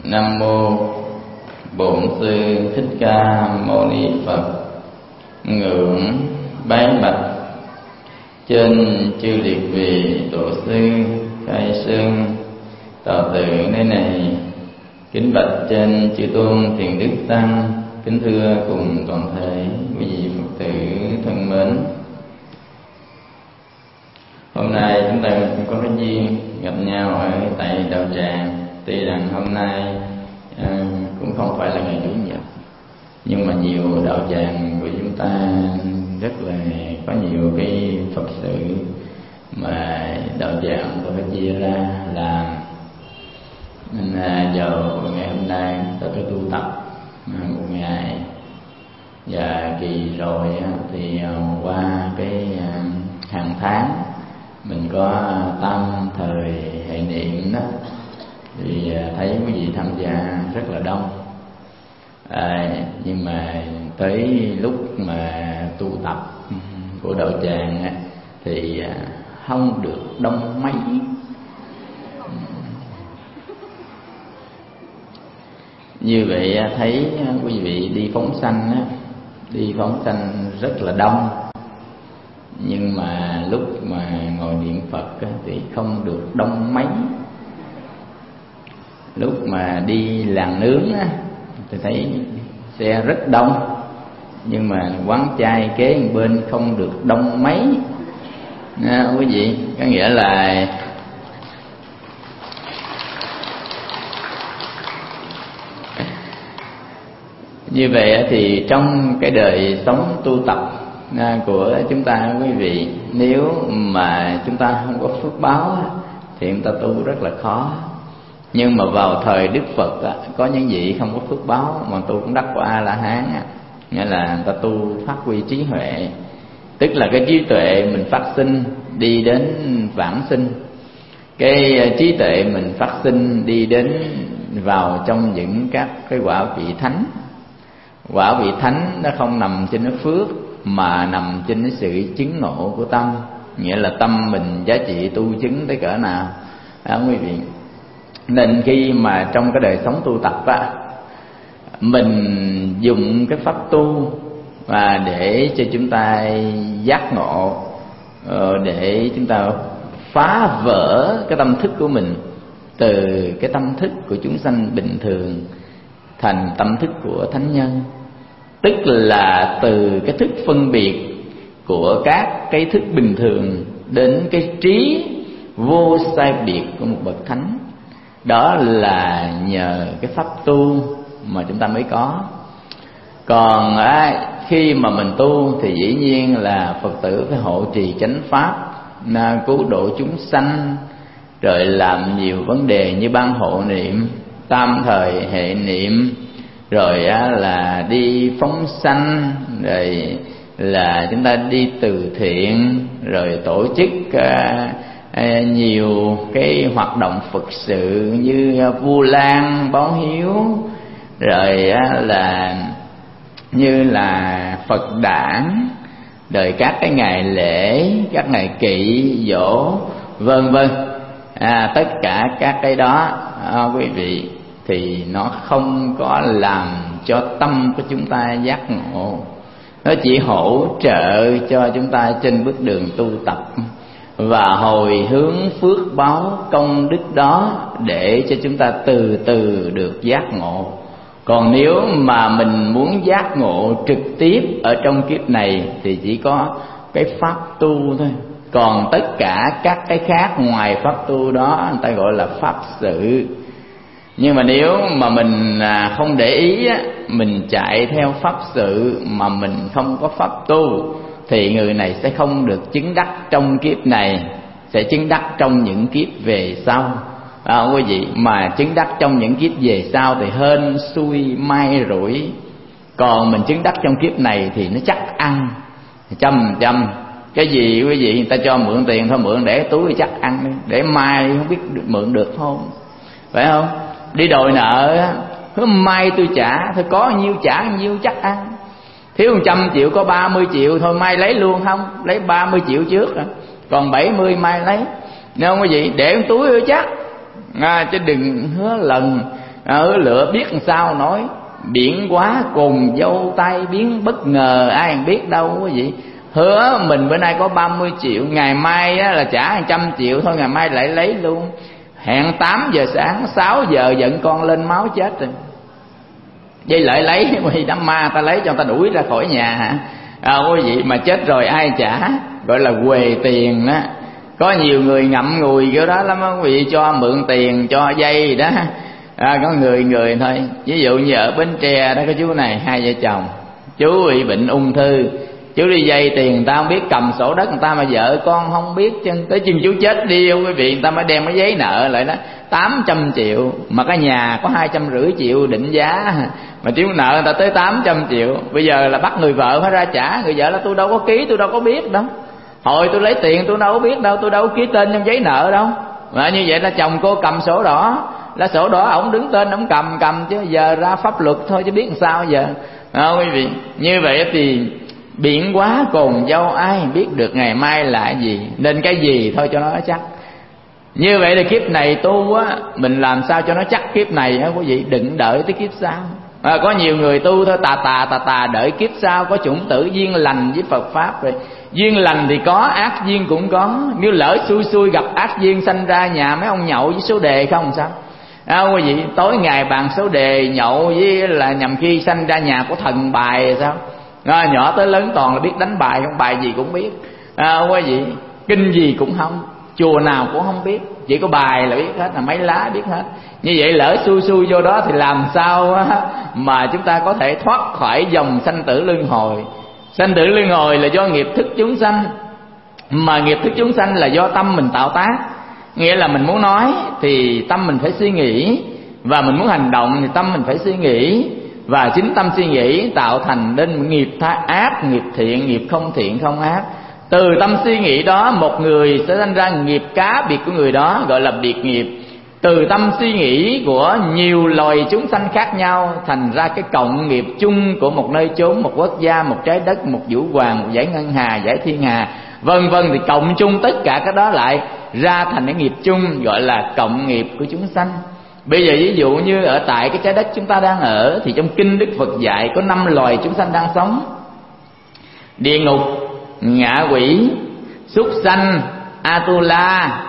Nam mô Bổn Sư Thích Ca Mâu Ni Phật. Ngưỡng bái bạch trên chư liệt vị tổ sư khai sơn tọa tự nơi này. Kính bạch trên chư tôn thiền đức tăng. Kính thưa cùng toàn thể quý vị Phật tử thân mến. Hôm nay chúng ta cũng có cái duyên gặp nhau ở tại đạo tràng. Tuy rằng hôm nay cũng không phải là ngày Chủ nhật, nhưng mà nhiều đạo tràng của chúng ta rất là có nhiều cái Phật sự mà đạo tràng tôi phải chia ra làm. Nên vào ngày hôm nay tôi có tu tập một ngày, và kỳ rồi thì qua cái hàng tháng mình có tam thời hệ niệm đó, thì thấy quý vị tham gia rất là đông. Nhưng mà tới lúc mà tu tập của đạo tràng thì không được đông mấy. Như vậy thấy quý vị đi phóng sanh rất là đông, nhưng mà lúc mà ngồi niệm Phật thì không được đông mấy. Lúc mà đi làng nướng thì thấy xe rất đông, nhưng mà quán chay kế bên không được đông mấy. Quý vị, có nghĩa là như vậy thì trong cái đời sống tu tập của chúng ta, quý vị, nếu mà chúng ta không có phước báo thì chúng ta tu rất là khó. Nhưng mà vào thời Đức Phật có những vị không có phước báo mà tu cũng đắc quả A-la-hán, nghĩa là người ta tu phát huy trí huệ, tức là cái trí tuệ mình phát sinh đi đến vãng sinh. Cái trí tuệ mình phát sinh đi đến vào trong những các cái quả vị thánh. Quả vị thánh nó không nằm trên cái phước mà nằm trên cái sự chứng ngộ của tâm, nghĩa là tâm mình giá trị tu chứng tới cỡ nào đó quý vị. Nên khi mà trong cái đời sống tu tập mình dùng cái pháp tu và để cho chúng ta giác ngộ, để chúng ta phá vỡ cái tâm thức của mình, từ cái tâm thức của chúng sanh bình thường thành tâm thức của thánh nhân. Tức là từ cái thức phân biệt của các cái thức bình thường đến cái trí vô sai biệt của một bậc thánh. Đó là nhờ cái pháp tu mà chúng ta mới có. Còn khi mà mình tu thì dĩ nhiên là Phật tử phải hộ trì chánh pháp, cứu độ chúng sanh, rồi làm nhiều vấn đề như ban hộ niệm, tam thời hệ niệm, rồi là đi phóng sanh, rồi là chúng ta đi từ thiện, rồi tổ chức nhiều cái hoạt động Phật sự như Vu Lan báo hiếu, rồi là như là Phật đản, rồi các cái ngày lễ, các ngày kỵ dỗ, vân vân. Tất cả các cái đó quý vị, thì nó không có làm cho tâm của chúng ta giác ngộ. Nó chỉ hỗ trợ cho chúng ta trên bước đường tu tập và hồi hướng phước báo công đức đó để cho chúng ta từ từ được giác ngộ. Còn nếu mà mình muốn giác ngộ trực tiếp ở trong kiếp này thì chỉ có cái pháp tu thôi. Còn tất cả các cái khác ngoài pháp tu đó người ta gọi là pháp sự. Nhưng mà nếu mà mình không để ý mình chạy theo pháp sự mà mình không có pháp tu thì người này sẽ không được chứng đắc trong kiếp này, sẽ chứng đắc trong những kiếp về sau. Quý vị, mà chứng đắc trong những kiếp về sau thì hên xui may rủi. Còn mình chứng đắc trong kiếp này thì nó chắc ăn, trăm. Cái gì quý vị, người ta cho mượn tiền thôi, mượn để túi chắc ăn đi, để mai không biết mượn được không, phải không? Đi đòi nợ hôm mai tôi trả, thôi có nhiêu trả nhiêu chắc ăn. Thiếu 100 triệu có 30 triệu thôi, mai lấy luôn không? Lấy 30 triệu trước còn 70 mai lấy. Nên không quý vị, để túi chắc chứ đừng hứa lần lửa biết làm sao nói. Biển quá cồn dâu tay biến bất ngờ, ai biết đâu quý vị. Hứa mình bữa nay có 30 triệu, ngày mai á, là trả 100 triệu thôi, ngày mai lại lấy luôn. Hẹn 8 giờ sáng, 6 giờ giận con lên máu chết rồi. Vậy lại lấy, vì đám ma ta lấy cho ta đuổi ra khỏi nhà hả? Quý vị, mà chết rồi ai trả? Gọi là huề tiền đó. Có nhiều người ngậm ngùi kiểu đó lắm quý vị, cho mượn tiền, cho dây đó. Có người thôi. Ví dụ như ở Bến Tre đó, có chú này, hai vợ chồng, chú bị bệnh ung thư, chú đi vay tiền người ta không biết, cầm sổ đất người ta mà vợ con không biết, chân tới chừng chú chết đi quý vị, người ta mới đem cái giấy nợ lại đó 800 triệu, mà cái nhà có 250 triệu định giá, mà chú nợ người ta tới 800 triệu. Bây giờ là bắt người vợ phải ra trả. Người vợ là tôi đâu có ký, tôi đâu có biết đâu, hồi tôi lấy tiền tôi đâu có biết đâu, tôi đâu có ký tên trong giấy nợ đâu. Mà như vậy là chồng cô cầm sổ đỏ, là sổ đỏ ổng đứng tên ổng cầm chứ giờ ra pháp luật thôi chứ biết làm sao giờ. Quý vị, như vậy thì biển quá cồn dâu, ai biết được ngày mai là gì, nên cái gì thôi cho nó chắc. Như vậy là kiếp này tu á, mình làm sao cho nó chắc kiếp này á quý vị, đừng đợi tới kiếp sau. Có nhiều người tu thôi tà đợi kiếp sau có chủng tử duyên lành với Phật pháp rồi. Duyên lành thì có, ác duyên cũng có. Nếu lỡ xui gặp ác duyên sanh ra nhà mấy ông nhậu với số đề không sao? Quý vị, tối ngày bàn số đề nhậu với là nhằm khi sanh ra nhà của thần bài sao? Nhỏ tới lớn toàn là biết đánh bài, không bài gì cũng biết. Quý vị, kinh gì cũng không, chùa nào cũng không biết, chỉ có bài là biết hết, là mấy lá biết hết. Như vậy lỡ xui vô đó thì làm sao mà chúng ta có thể thoát khỏi dòng sanh tử luân hồi. Sanh tử luân hồi là do nghiệp thức chúng sanh, mà nghiệp thức chúng sanh là do tâm mình tạo tác. Nghĩa là mình muốn nói thì tâm mình phải suy nghĩ, và mình muốn hành động thì tâm mình phải suy nghĩ, và chính tâm suy nghĩ tạo thành nên nghiệp ác, nghiệp thiện, nghiệp không thiện không ác. Từ tâm suy nghĩ đó một người sẽ sinh ra nghiệp cá biệt của người đó, gọi là biệt nghiệp. Từ tâm suy nghĩ của nhiều loài chúng sanh khác nhau thành ra cái cộng nghiệp chung của một nơi chốn, một quốc gia, một trái đất, một vũ hoàng, một dải ngân hà, dải thiên hà, vân vân, thì cộng chung tất cả cái đó lại ra thành cái nghiệp chung, gọi là cộng nghiệp của chúng sanh. Bây giờ ví dụ như ở tại cái trái đất chúng ta đang ở, thì trong kinh Đức Phật dạy có 5 loài chúng sanh đang sống: địa ngục, ngạ quỷ, súc sanh, Atula.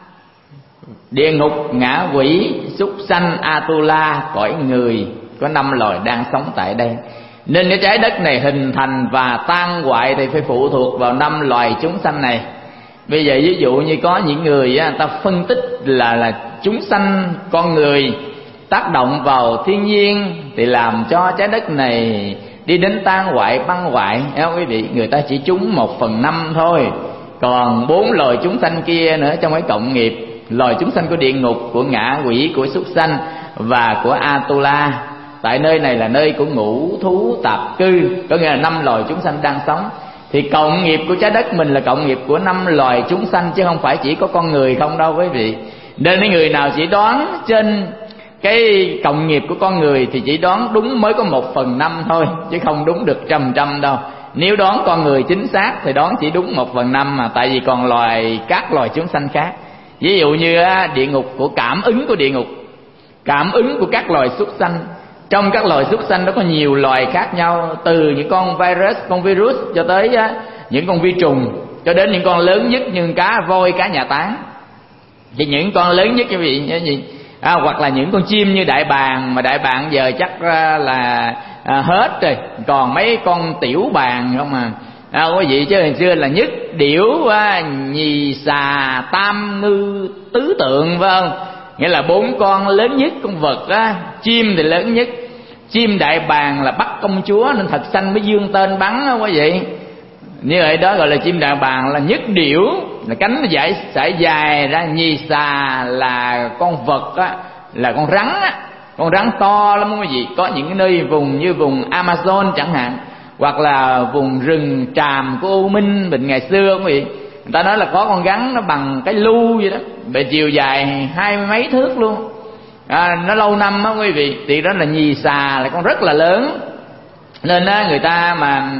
Địa ngục, ngạ quỷ, súc sanh, Atula, cõi người, có 5 loài đang sống tại đây. Nên cái trái đất này hình thành và tan hoại thì phải phụ thuộc vào 5 loài chúng sanh này. Bây giờ ví dụ như có những người ta phân tích là chúng sanh con người tác động vào thiên nhiên thì làm cho trái đất này đi đến tan hoại băng hoại. Quý vị, người ta chỉ trúng 1/5 thôi, còn 4 loài chúng sanh kia nữa trong cái cộng nghiệp: loài chúng sanh của địa ngục, của ngạ quỷ, của súc sanh và của Atula. Tại nơi này là nơi của ngũ thú tạp cư, có nghĩa là 5 loài chúng sanh đang sống. Thì cộng nghiệp của trái đất mình là cộng nghiệp của 5 loài chúng sanh, chứ không phải chỉ có con người không đâu quý vị. Nên những người nào chỉ đoán trên cái cộng nghiệp của con người thì chỉ đoán đúng mới có 1/5 thôi, chứ không đúng được 100% đâu. Nếu đoán con người chính xác thì đoán chỉ đúng 1/5 mà, tại vì còn các loài chúng sanh khác. Ví dụ như địa ngục, của cảm ứng của địa ngục, cảm ứng của các loài súc sanh. Trong các loài súc sanh đó có nhiều loài khác nhau, từ những con virus cho tới những con vi trùng, cho đến những con lớn nhất như cá voi, cá nhà táng. Thì những con lớn nhất như vậy hoặc là những con chim như đại bàng, mà đại bàng giờ chắc là hết rồi, còn mấy con tiểu bàng không à. Quý vị, chứ hồi xưa là nhất, điểu, nhì, xà, tam, ngư, tứ tượng, phải không? Nghĩa là 4 con lớn nhất con vật á. Chim thì lớn nhất, chim đại bàng là bắt công chúa nên thật xanh mới dương tên bắn á quý vị. Như vậy đó gọi là chim đại bàng là nhất điểu, là cánh nó sải dài ra. Nhì xà là con vật á, là con rắn á, con rắn to lắm quý vị. Có những cái nơi vùng như vùng Amazon chẳng hạn, hoặc là vùng rừng tràm của U Minh mình ngày xưa quý vị, người ta nói là có con rắn nó bằng cái lu vậy đó, bề chiều dài 20 mấy thước luôn. Nó lâu năm đó quý vị. Thì đó là nhì xà, là con rất là lớn. Nên người ta mà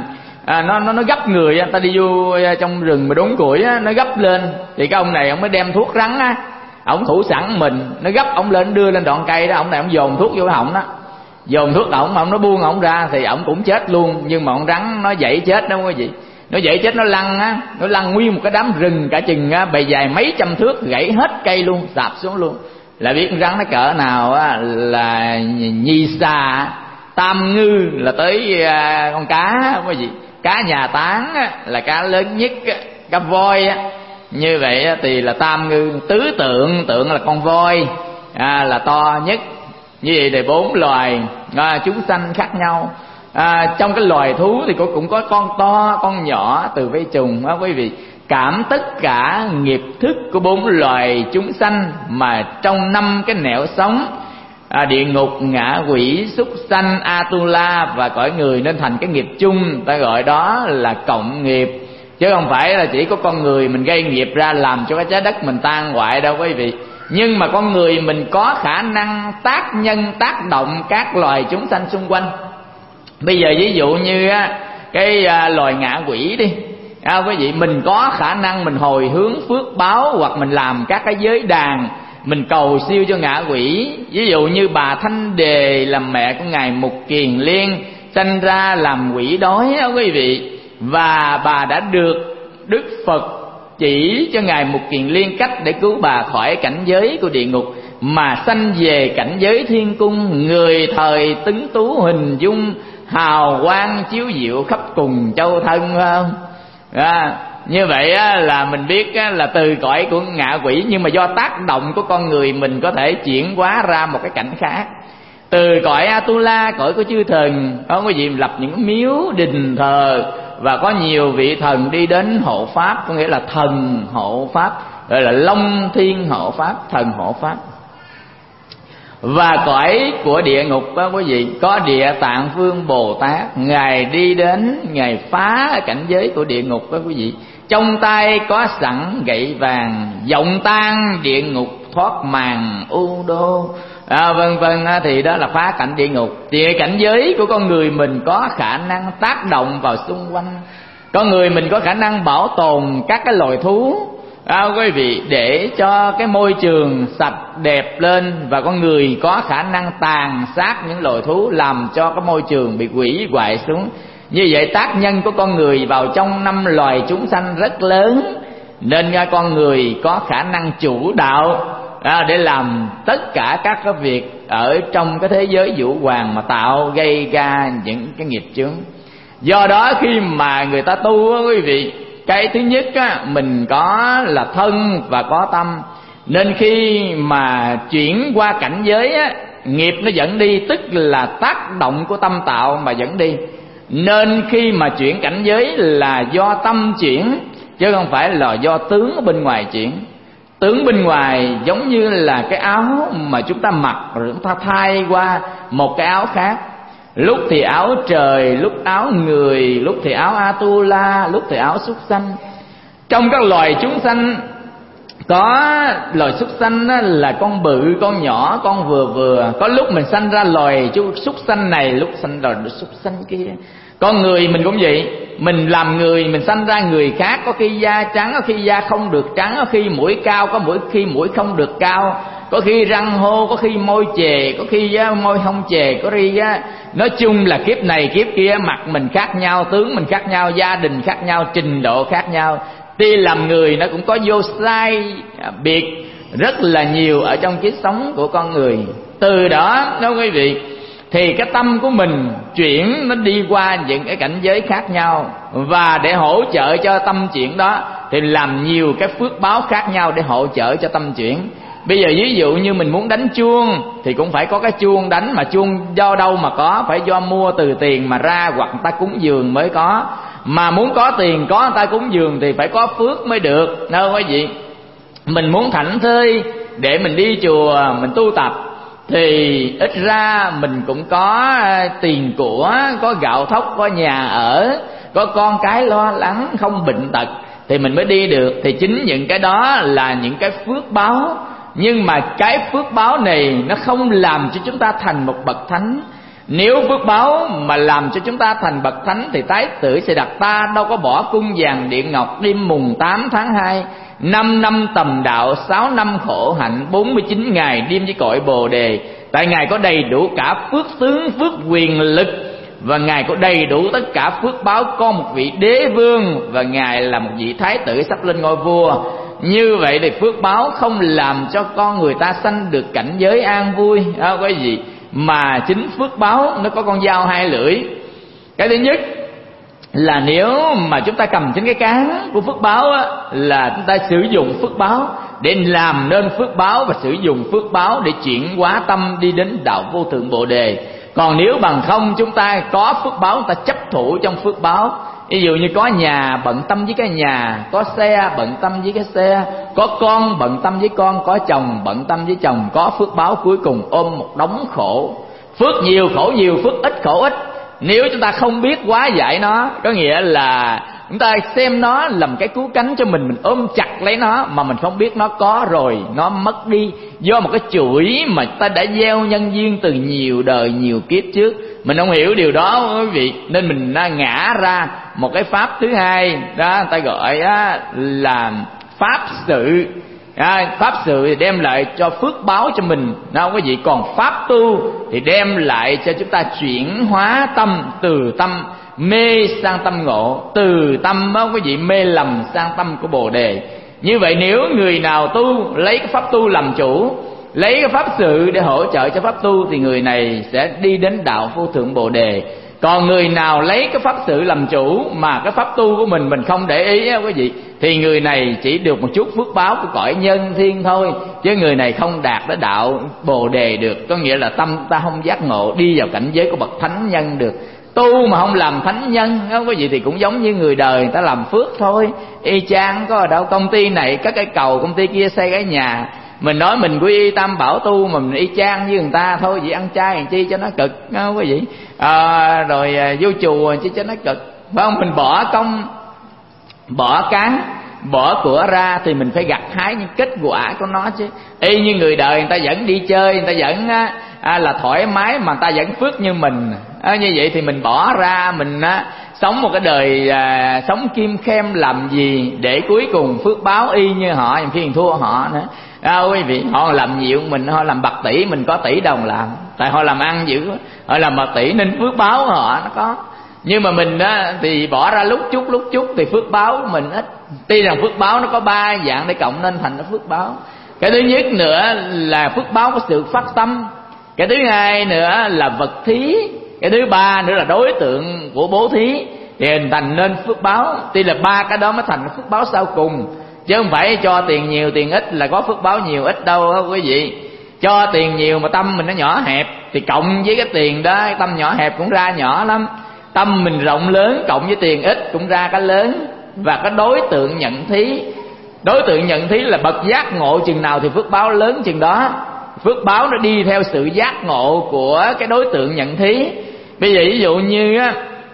nó gấp người, người ta đi vô trong rừng mà đốn củi nó gấp lên, thì cái ông này ông mới đem thuốc rắn ổng thủ sẵn mình, nó gấp ổng lên đưa lên đoạn cây đó, ổng này ổng dồn thuốc vô cái họng đó, dồn thuốc ổng mà ổng nó buông ổng ra thì ổng cũng chết luôn. Nhưng mà con rắn nó dậy chết đó quý vị, nó dậy chết, nó lăn á, nó lăn nguyên một cái đám rừng cả chừng á, bề dài mấy trăm thước, gãy hết cây luôn, sạp xuống luôn. Là biết con rắn nó cỡ nào á, là nhì xà tam ngư là tới con cá quý vị. Cá nhà tán á, là cá lớn nhất á, cá voi á. Như vậy á, thì là tam ngư. Tứ tượng, tượng là con voi là to nhất. Như vậy thì 4 loài chúng sanh khác nhau. Trong cái loài thú thì cũng có con to, con nhỏ, từ vây trùng đó quý vị. Cảm tất cả nghiệp thức của 4 loài chúng sanh mà trong 5 cái nẻo sống, địa ngục, ngạ quỷ, súc sanh, Atula và cõi người, nên thành cái nghiệp chung, ta gọi đó là cộng nghiệp. Chứ không phải là chỉ có con người mình gây nghiệp ra làm cho cái trái đất mình tan hoại đâu quý vị. Nhưng mà con người mình có khả năng tác nhân, tác động các loài chúng sanh xung quanh. Bây giờ ví dụ như cái loài ngạ quỷ đi, quý vị, mình có khả năng mình hồi hướng phước báo, hoặc mình làm các cái giới đàn, mình cầu siêu cho ngạ quỷ. Ví dụ như bà Thanh Đề là mẹ của ngài Mục Kiền Liên, sanh ra làm quỷ đói đó quý vị. Và bà đã được Đức Phật chỉ cho ngài Mục Kiền Liên cách để cứu bà khỏi cảnh giới của địa ngục, mà sanh về cảnh giới thiên cung. Người thời tuấn tú hình dung, hào quang chiếu diệu khắp cùng châu thân, phải không? Như vậy là mình biết là từ cõi của ngạ quỷ, nhưng mà do tác động của con người mình có thể chuyển hóa ra một cái cảnh khác. Từ cõi Atula, cõi của chư thần, có cái gì lập những miếu đình thờ, và có nhiều vị thần đi đến hộ pháp, có nghĩa là thần hộ pháp, gọi là Long Thiên hộ pháp, thần hộ pháp. Và cõi của địa ngục đó quý vị, có Địa Tạng Vương Bồ Tát, ngài đi đến, ngài phá cảnh giới của địa ngục đó quý vị. Trong tay có sẵn gậy vàng, giọng tan địa ngục thoát màn u đô, vân vân. Thì đó là phá cảnh địa ngục. Thì cảnh giới của con người mình có khả năng tác động vào xung quanh. Con người mình có khả năng bảo tồn các cái loài thú, quý vị, để cho cái môi trường sạch đẹp lên. Và con người có khả năng tàn sát những loài thú, làm cho cái môi trường bị hủy hoại xuống. Như vậy tác nhân của con người vào trong 5 loài chúng sanh rất lớn, nên con người có khả năng chủ đạo để làm tất cả các cái việc ở trong cái thế giới vũ hoàng, mà tạo gây ra những cái nghiệp chướng. Do đó khi mà người ta tu á quý vị, cái thứ nhất mình có là thân và có tâm. Nên khi mà chuyển qua cảnh giới nghiệp nó dẫn đi, tức là tác động của tâm tạo mà dẫn đi. Nên khi mà chuyển cảnh giới là do tâm chuyển, chứ không phải là do tướng ở bên ngoài chuyển. Tướng bên ngoài giống như là cái áo mà chúng ta mặc rồi chúng ta thay qua một cái áo khác. Lúc thì áo trời, lúc áo người, lúc thì áo Atula, lúc thì áo súc sanh. Trong các loài chúng sanh, có loài súc sanh là con bự, con nhỏ, con vừa vừa. Có lúc mình sanh ra loài súc sanh này, lúc sanh ra súc sanh kia. Con người mình cũng vậy, mình làm người, mình sanh ra người khác. Có khi da trắng, có khi da không được trắng, có khi mũi cao, có khi mũi không được cao, có khi răng hô, có khi môi chề, có khi môi không chề, có khi nói chung là kiếp này kiếp kia, mặt mình khác nhau, tướng mình khác nhau, gia đình khác nhau, trình độ khác nhau. Tuy làm người nó cũng có vô sai biệt rất là nhiều ở trong kiếp sống của con người. Từ đó đó quý vị, thì cái tâm của mình chuyển nó đi qua những cái cảnh giới khác nhau. Và để hỗ trợ cho tâm chuyển đó thì làm nhiều cái phước báo khác nhau để hỗ trợ cho tâm chuyển. Bây giờ ví dụ như mình muốn đánh chuông thì cũng phải có cái chuông đánh, mà chuông do đâu mà có? Phải do mua từ tiền mà ra, hoặc người ta cúng dường mới có. Mà muốn có tiền, có người ta cúng dường thì phải có phước mới được. Đâu quý vị, mình muốn thảnh thơi để mình đi chùa mình tu tập thì ít ra mình cũng có tiền của, có gạo thóc, có nhà ở, có con cái lo lắng, không bệnh tật thì mình mới đi được. Thì chính những cái đó là những cái phước báo. Nhưng mà cái phước báo này nó không làm cho chúng ta thành một bậc thánh. Nếu phước báo mà làm cho chúng ta thành bậc thánh thì Thái tử sẽ đặt ta đâu có bỏ cung vàng điện ngọc, đêm mùng 8 tháng 2, 5 năm tầm đạo, 6 năm khổ hạnh, 49 ngày đêm với cội Bồ đề. Tại Ngài có đầy đủ cả phước tướng, phước quyền lực, và Ngài có đầy đủ tất cả phước báo, có một vị đế vương và Ngài là một vị thái tử sắp lên ngôi vua. Như vậy thì phước báo không làm cho con người ta sanh được cảnh giới an vui cái gì, mà chính phước báo nó có con dao hai lưỡi. Cái thứ nhất là nếu mà chúng ta cầm trên cái cán của phước báo á, là chúng ta sử dụng phước báo để làm nên phước báo, và sử dụng phước báo để chuyển hóa tâm đi đến đạo vô thượng Bồ đề. Còn nếu bằng không chúng ta có phước báo, chúng ta chấp thủ trong phước báo. Ví dụ như có nhà bận tâm với cái nhà, có xe bận tâm với cái xe, có con bận tâm với con, có chồng bận tâm với chồng, có phước báo cuối cùng ôm một đống khổ. Phước nhiều khổ nhiều, phước ít khổ ít. Nếu chúng ta không biết hóa giải nó, có nghĩa là chúng ta xem nó làm cái cứu cánh cho mình ôm chặt lấy nó, mà mình không biết nó có rồi nó mất đi, do một cái chuỗi mà ta đã gieo nhân duyên từ nhiều đời nhiều kiếp trước. Mình không hiểu điều đó quý vị, nên mình ngã ra một cái pháp thứ hai đó, người ta gọi là pháp sự. Pháp sự thì đem lại cho phước báo cho mình, đâu quý vị. Còn pháp tu thì đem lại cho chúng ta chuyển hóa tâm, từ tâm mê sang tâm ngộ, từ tâm quý vị mê lầm sang tâm của Bồ đề. Như vậy nếu người nào tu lấy cái pháp tu làm chủ, lấy cái pháp sự để hỗ trợ cho pháp tu, thì người này sẽ đi đến đạo vô thượng Bồ đề. Còn người nào lấy cái pháp sự làm chủ mà cái pháp tu của mình không để ý quý vị, thì người này chỉ được một chút phước báo của cõi nhân thiên thôi, chứ người này không đạt tới đạo Bồ đề được. Có nghĩa là tâm ta không giác ngộ đi vào cảnh giới của bậc thánh nhân được. Tu mà không làm thánh nhân không có gì thì cũng giống như người đời người ta làm phước thôi. Y chang, có ở đâu công ty này cất cái cầu, công ty kia xây cái nhà. Mình nói mình quy y tam bảo tu mà mình y chang như người ta thôi, vậy ăn chay làm chi cho nó cực, không có gì. Rồi vô chùa chứ cho nó cực, phải không? Mình bỏ công, bỏ cán, bỏ của ra thì mình phải gặt hái những kết quả của nó chứ. Y như người đời người ta vẫn đi chơi, người ta vẫn là thoải mái, mà người ta vẫn phước như mình. Như vậy thì mình bỏ ra, mình sống một cái đời sống kim khem làm gì để cuối cùng phước báo y như họ, khi mình thua họ nữa. Quý vị, họ làm nhiều mình, họ làm bạc tỷ, mình có tỷ đồng làm, tại họ làm ăn dữ, họ làm bạc tỷ nên phước báo của họ nó có. Nhưng mà mình thì bỏ ra lúc chút thì phước báo của mình ít. Tuy rằng phước báo nó có 3 dạng để cộng nên thành nó phước báo. Cái thứ nhất nữa là phước báo có sự phát tâm. Cái thứ hai nữa là vật thí. Cái thứ ba nữa là đối tượng của bố thí, thì hình thành nên phước báo. Tuy là 3 cái đó mới thành phước báo sau cùng, chứ không phải cho tiền nhiều tiền ít là có phước báo nhiều ít đâu đó quý vị. Cho tiền nhiều mà tâm mình nó nhỏ hẹp thì cộng với cái tiền đó, tâm nhỏ hẹp cũng ra nhỏ lắm. Tâm mình rộng lớn cộng với tiền ít cũng ra cái lớn. Và cái đối tượng nhận thí, đối tượng nhận thí là bậc giác ngộ chừng nào thì phước báo lớn chừng đó. Phước báo nó đi theo sự giác ngộ của cái đối tượng nhận thí. Bây giờ ví dụ như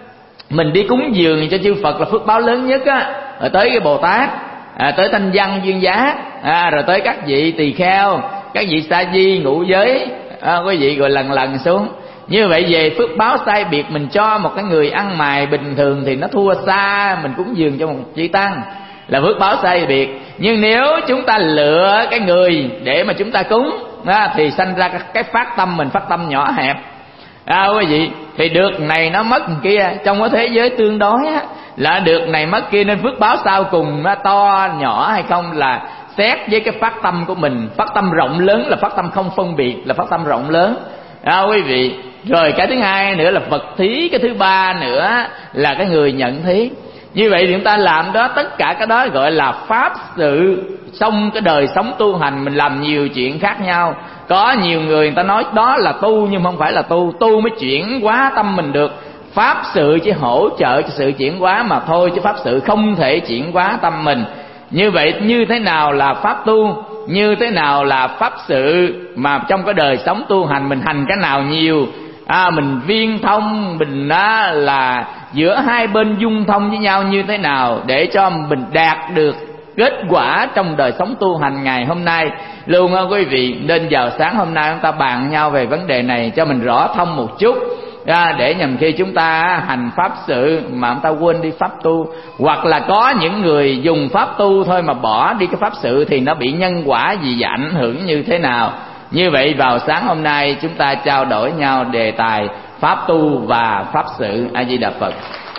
mình đi cúng dường cho chư Phật là phước báo lớn nhất á, rồi tới cái Bồ Tát, tới Thanh Văn Duyên Giác, rồi tới các vị tỳ kheo, các vị sa di ngũ giới, quý vị rồi lần xuống. Như vậy về phước báo sai biệt, mình cho một cái người ăn mày bình thường thì nó thua xa mình cúng dường cho một chư tăng, là phước báo sai biệt. Nhưng nếu chúng ta lựa cái người để mà chúng ta cúng thì sanh ra cái phát tâm mình, phát tâm nhỏ hẹp. Quý vị, thì được này nó mất kia. Trong cái thế giới tương đối là được này mất kia, nên phước báo sau cùng nó to nhỏ hay không là xét với cái phát tâm của mình. Phát tâm rộng lớn là phát tâm không phân biệt, là phát tâm rộng lớn quý vị. Rồi cái thứ hai nữa là vật thí. Cái thứ ba nữa là cái người nhận thí. Như vậy thì chúng ta làm đó, tất cả cái đó gọi là pháp sự. Xong cái đời sống tu hành mình làm nhiều chuyện khác nhau. Có nhiều người ta nói đó là tu, nhưng không phải là tu. Tu mới chuyển hóa tâm mình được. Pháp sự chỉ hỗ trợ cho sự chuyển hóa mà thôi, chứ pháp sự không thể chuyển hóa tâm mình. Như vậy như thế nào là pháp tu, như thế nào là pháp sự, mà trong cái đời sống tu hành mình hành cái nào nhiều, mình viên thông, mình là giữa hai bên dung thông với nhau như thế nào để cho mình đạt được kết quả trong đời sống tu hành ngày hôm nay luôn quý vị. Nên vào sáng hôm nay chúng ta bàn nhau về vấn đề này cho mình rõ thông một chút. để nhằm khi chúng ta hành pháp sự mà chúng ta quên đi pháp tu. Hoặc là có những người dùng pháp tu thôi mà bỏ đi cái pháp sự thì nó bị nhân quả gì và ảnh hưởng như thế nào. Như vậy vào sáng hôm nay chúng ta trao đổi nhau đề tài pháp tu và pháp sự. A Di Đà Phật.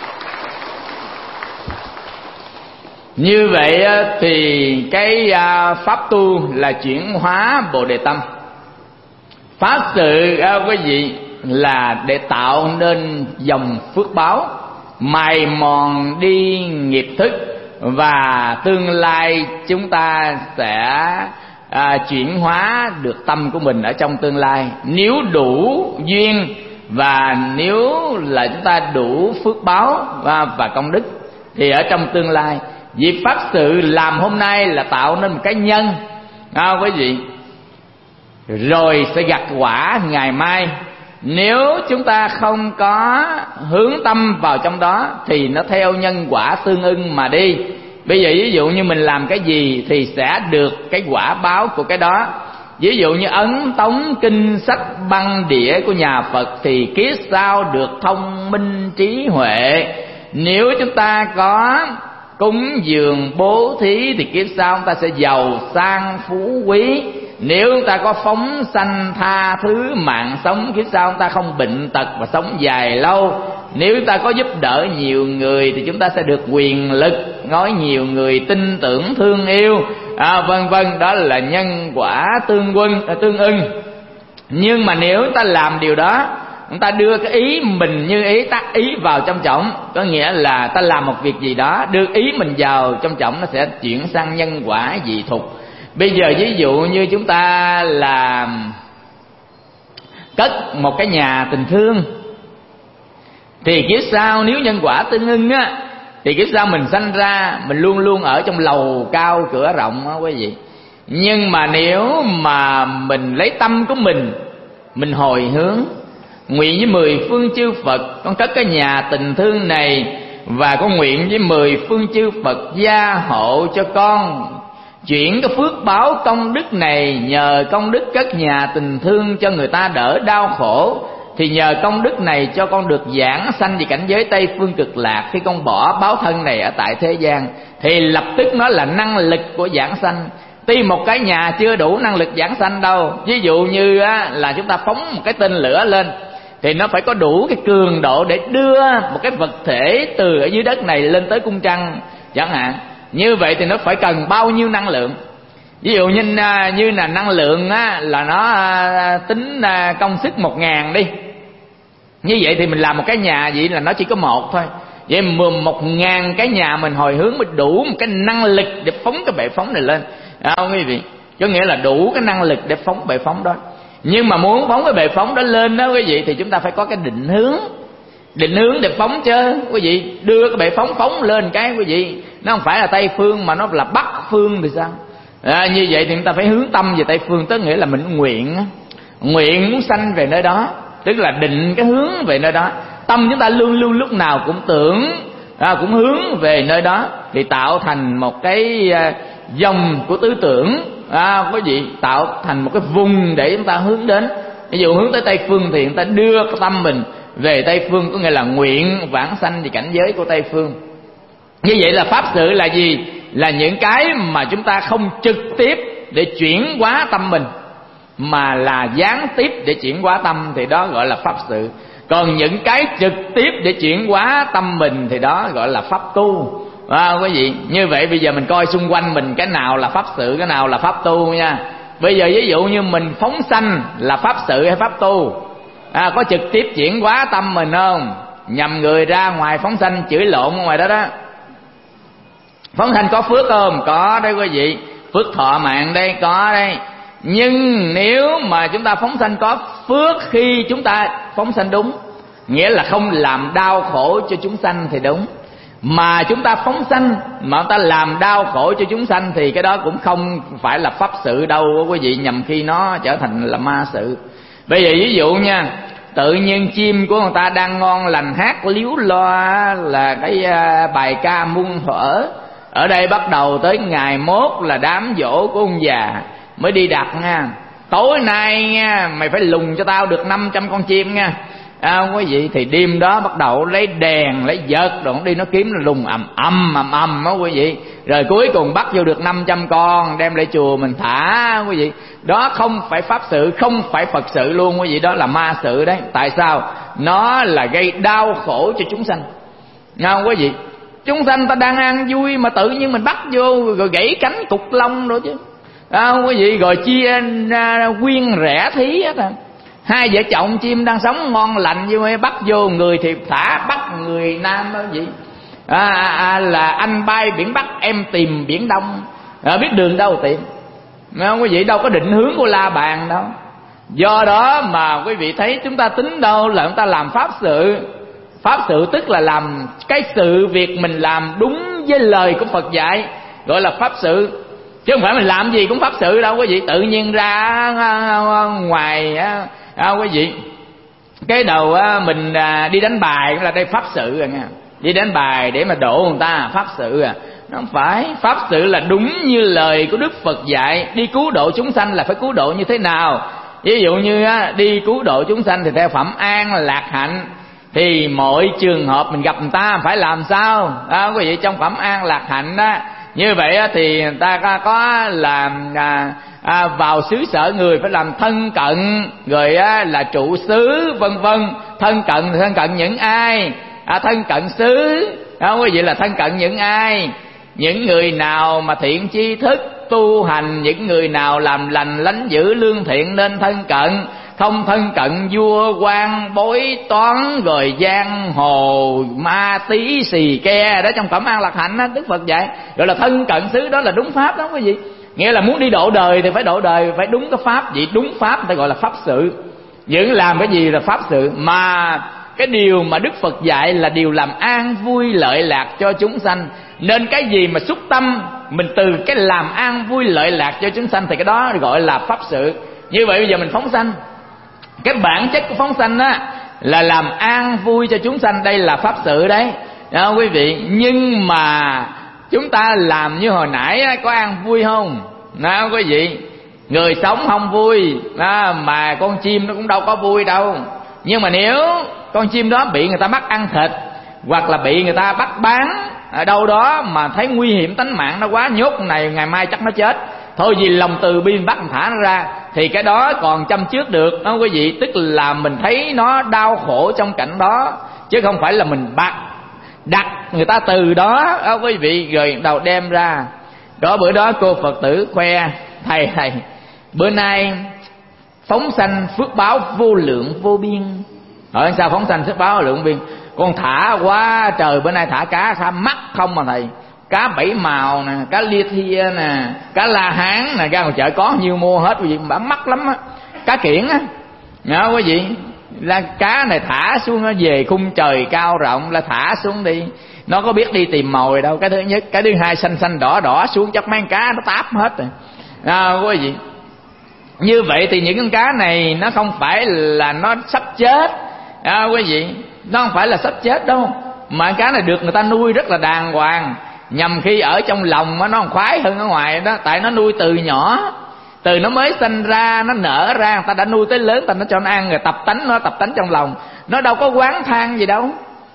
Như vậy thì cái pháp tu là chuyển hóa Bồ Đề tâm. Pháp sự quý vị là để tạo nên dòng phước báo, mài mòn đi nghiệp thức, và tương lai chúng ta sẽ chuyển hóa được tâm của mình ở trong tương lai. Nếu đủ duyên và nếu là chúng ta đủ phước báo và công đức thì ở trong tương lai, việc pháp sự làm hôm nay là tạo nên một cái nhân quý vị, rồi sẽ gặt quả ngày mai. Nếu chúng ta không có hướng tâm vào trong đó thì nó theo nhân quả tương ưng mà đi. Bây giờ ví dụ như mình làm cái gì thì sẽ được cái quả báo của cái đó. Ví dụ như ấn tống kinh sách băng đĩa của nhà Phật thì kiếp sau được thông minh trí huệ. Nếu chúng ta có cúng dường bố thí thì kiếp sau chúng ta sẽ giàu sang phú quý. Nếu chúng ta có phóng sanh tha thứ mạng sống, kiếp sau chúng ta không bệnh tật và sống dài lâu. Nếu chúng ta có giúp đỡ nhiều người thì chúng ta sẽ được quyền lực, nói nhiều người tin tưởng thương yêu, vân vân. Đó là nhân quả tương ưng. Nhưng mà nếu chúng ta làm điều đó, chúng ta đưa cái ý mình như ý, tác ý vào trong trọng, có nghĩa là ta làm một việc gì đó, đưa ý mình vào trong trọng, nó sẽ chuyển sang nhân quả dị thục. Bây giờ ví dụ như chúng ta làm cất một cái nhà tình thương thì kiếp sau nếu nhân quả tương ưng á, thì kiếp sau mình sanh ra mình luôn luôn ở trong lầu cao cửa rộng á quý vị. Nhưng mà nếu mà mình lấy tâm của mình hồi hướng, nguyện với 10 phương chư Phật con cất cái nhà tình thương này, và con nguyện với 10 phương chư Phật gia hộ cho con chuyển cái phước báo công đức này, nhờ công đức cất nhà tình thương cho người ta đỡ đau khổ, thì nhờ công đức này cho con được giảng sanh về cảnh giới Tây Phương Cực Lạc. Khi con bỏ báo thân này ở tại thế gian thì lập tức nó là năng lực của giảng sanh. Tuy một cái nhà chưa đủ năng lực giảng sanh đâu. Ví dụ như là chúng ta phóng một cái tên lửa lên thì nó phải có đủ cái cường độ để đưa một cái vật thể từ ở dưới đất này lên tới cung trăng chẳng hạn. Như vậy thì nó phải cần bao nhiêu năng lượng. Ví dụ như là năng lượng là nó tính công sức 1000 đi. Như vậy thì mình làm một cái nhà vậy là nó chỉ có một thôi. Vậy 1000 cái nhà mình hồi hướng mới đủ một cái năng lực để phóng cái bệ phóng này lên. Không quý vị? Có nghĩa là đủ cái năng lực để phóng bệ phóng đó. Nhưng mà muốn phóng cái bệ phóng đó lên đó quý vị, thì chúng ta phải có cái định hướng để phóng chứ quý vị. Đưa cái bệ phóng lên cái quý vị, nó không phải là Tây Phương mà nó là Bắc Phương thì sao? Như vậy thì chúng ta phải hướng tâm về Tây Phương, tức nghĩa là mình nguyện muốn sanh về nơi đó, tức là định cái hướng về nơi đó. Tâm chúng ta luôn luôn lúc nào cũng tưởng, cũng hướng về nơi đó, thì tạo thành một cái dòng của tư tưởng, quý vị, tạo thành một cái vùng để chúng ta hướng đến. Ví dụ hướng tới Tây Phương thì chúng ta đưa cái tâm mình về Tây Phương, có nghĩa là nguyện vãng sanh về cảnh giới của Tây Phương. Như vậy là pháp sự là gì? Là những cái mà chúng ta không trực tiếp để chuyển hóa tâm mình, mà là gián tiếp để chuyển hóa tâm, thì đó gọi là pháp sự. Còn những cái trực tiếp để chuyển hóa tâm mình thì đó gọi là pháp tu. Quý vị, như vậy bây giờ mình coi xung quanh mình cái nào là pháp sự, cái nào là pháp tu nha. Bây giờ ví dụ như mình phóng sanh là pháp sự hay pháp tu? Có trực tiếp chuyển hóa tâm mình không? Nhầm người ra ngoài phóng sanh chửi lộn ở ngoài đó đó. Phóng sanh có phước không? Có đấy quý vị. Phước thọ mạng đây, có đây. Nhưng nếu mà chúng ta phóng sanh có phước khi chúng ta phóng sanh đúng, nghĩa là không làm đau khổ cho chúng sanh thì đúng. Mà chúng ta phóng sanh mà chúng ta làm đau khổ cho chúng sanh thì cái đó cũng không phải là pháp sự đâu quý vị, nhằm khi nó trở thành là ma sự. Bây giờ ví dụ nha, tự nhiên chim của người ta đang ngon lành hát líu loa là cái bài ca muôn thuở. Ở đây bắt đầu tới ngày mốt là đám giỗ của ông già mới đi đặt nha. Tối nay nha, mày phải lùng cho tao được 500 con chim nha. quý vị, thì đêm đó bắt đầu lấy đèn lấy vợt rồi đi nó kiếm, nó lùng ầm đó quý vị, rồi cuối cùng bắt vô được 500 con đem lại chùa mình thả quý vị. Đó không phải pháp sự, không phải Phật sự luôn quý vị, đó là ma sự đấy. Tại sao? Nó là gây đau khổ cho chúng sanh, nghe không quý vị? Chúng sanh ta đang ăn vui mà tự nhiên mình bắt vô rồi gãy cánh cục lông rồi chứ, quý vị, rồi chia quyên rẻ thí hết à. Hai vợ chồng chim đang sống ngon lành như bắt vô, người thì thả, bắt người nam đó vậy. Là anh bay biển Bắc, em tìm biển Đông, biết đường đâu tìm, nghe không quý vị? Đâu có định hướng của La Bàn đâu. Do đó mà quý vị thấy chúng ta tính đâu là chúng ta làm pháp sự. Pháp sự tức là làm cái sự việc mình làm đúng với lời của Phật dạy, gọi là pháp sự. Chứ không phải mình làm gì cũng pháp sự đâu quý vị. Tự nhiên ra ngoài quý vị, cái đầu mình đi đánh bài cũng là đây pháp sự rồi nha. Đi đánh bài để mà độ người ta pháp sự à. Nó không phải. Pháp sự là đúng như lời của Đức Phật dạy. Đi cứu độ chúng sanh là phải cứu độ như thế nào. Ví dụ như đi cứu độ chúng sanh thì theo phẩm an lạc hạnh, thì mọi trường hợp mình gặp người ta phải làm sao quý vị? Trong phẩm an lạc hạnh đó, như vậy thì người ta có làm vào xứ sở người phải làm thân cận, rồi là trụ xứ vân vân. Thân cận những ai? Thân cận xứ quý vị, là thân cận những ai? Những người nào mà thiện chi thức tu hành, những người nào làm lành lánh dữ lương thiện nên thân cận. Không thân cận vua quan bói toán rồi giang hồ ma tí xì ke đó. Trong phẩm an lạc hạnh đó, Đức Phật dạy gọi là thân cận xứ, đó là đúng pháp đó quý vị. Nghĩa là muốn đi độ đời thì phải độ đời phải đúng cái pháp. Vậy đúng pháp người ta gọi là pháp sự. Vẫn làm cái gì là pháp sự. Mà cái điều mà Đức Phật dạy là điều làm an vui lợi lạc cho chúng sanh. Nên cái gì mà xúc tâm mình từ cái làm an vui lợi lạc cho chúng sanh thì cái đó gọi là pháp sự. Như vậy bây giờ mình phóng sanh, cái bản chất của phóng sanh á là làm an vui cho chúng sanh, đây là pháp sự đấy, đó quý vị. Nhưng mà chúng ta làm như hồi nãy á, có an vui không? Đó quý vị, người sống không vui đó, mà con chim nó cũng đâu có vui đâu. Nhưng mà nếu con chim đó bị người ta bắt ăn thịt, hoặc là bị người ta bắt bán ở đâu đó mà thấy nguy hiểm tính mạng nó quá, nhốt này ngày mai chắc nó chết, thôi vì lòng từ bi bắt mình thả nó ra, thì cái đó còn chăm trước được đó quý vị. Tức là mình thấy nó đau khổ trong cảnh đó, chứ không phải là mình đặt người ta từ đó quý vị rồi đầu đem ra. Đó bữa đó cô Phật tử khoe thầy bữa nay phóng sanh phước báo vô lượng vô biên. Hỏi sao phóng sanh phước báo vô lượng vô biên? Con thả quá trời, bữa nay thả cá khám mắt không mà thầy. Cá bảy màu nè, cá lia thia nè, cá la hán nè, ra ngoài chợ có nhiều mua hết quý vị, mà mắc lắm á. Cá kiển á, nhớ quý vị, là cá này thả xuống nó về khung trời cao rộng là thả xuống đi, nó có biết đi tìm mồi đâu. Cái thứ nhất. Cái thứ hai, xanh xanh đỏ đỏ xuống chắc mấy con cá nó táp hết rồi quý vị. Như vậy thì những con cá này nó không phải là nó sắp chết quý vị, nó không phải là sắp chết đâu, mà cá này được người ta nuôi rất là đàng hoàng. Nhằm khi ở trong lòng nó còn khoái hơn ở ngoài đó. Tại nó nuôi từ nhỏ, từ nó mới sinh ra, nó nở ra, người ta đã nuôi tới lớn, ta nó cho nó ăn rồi, tập tánh trong lòng. Nó đâu có oán than gì đâu.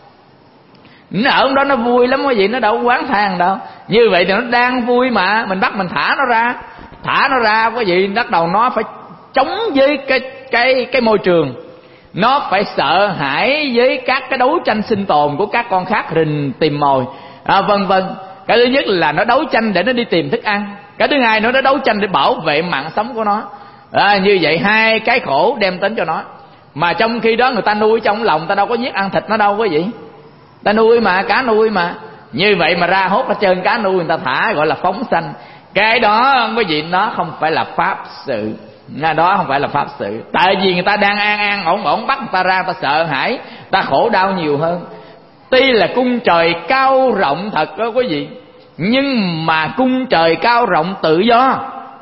Nó ở đó nó vui lắm quý vị, nó đâu có oán than đâu. Như vậy thì nó đang vui mà mình bắt mình thả nó ra quý vị, bắt đầu nó phải chống với cái môi trường, nó phải sợ hãi với các cái đấu tranh sinh tồn của các con khác rình tìm mồi vân vân. Cái thứ nhất là nó đấu tranh để nó đi tìm thức ăn. Cái thứ hai nó đấu tranh để bảo vệ mạng sống của nó. Như vậy hai cái khổ đem đến cho nó. Mà trong khi đó người ta nuôi trong lòng, ta đâu có giết ăn thịt nó đâu quý vị. Ta nuôi mà, cá nuôi mà. Như vậy mà ra hốt hết trơn cá nuôi người ta thả, gọi là phóng sanh. Cái đó quý vị nó không phải là pháp sự. Đó không phải là pháp sự. Tại vì người ta đang an ổn bắt người ta ra, người ta sợ hãi, ta khổ đau nhiều hơn. Tuy là cung trời cao rộng thật đó quý vị, nhưng mà cung trời cao rộng tự do.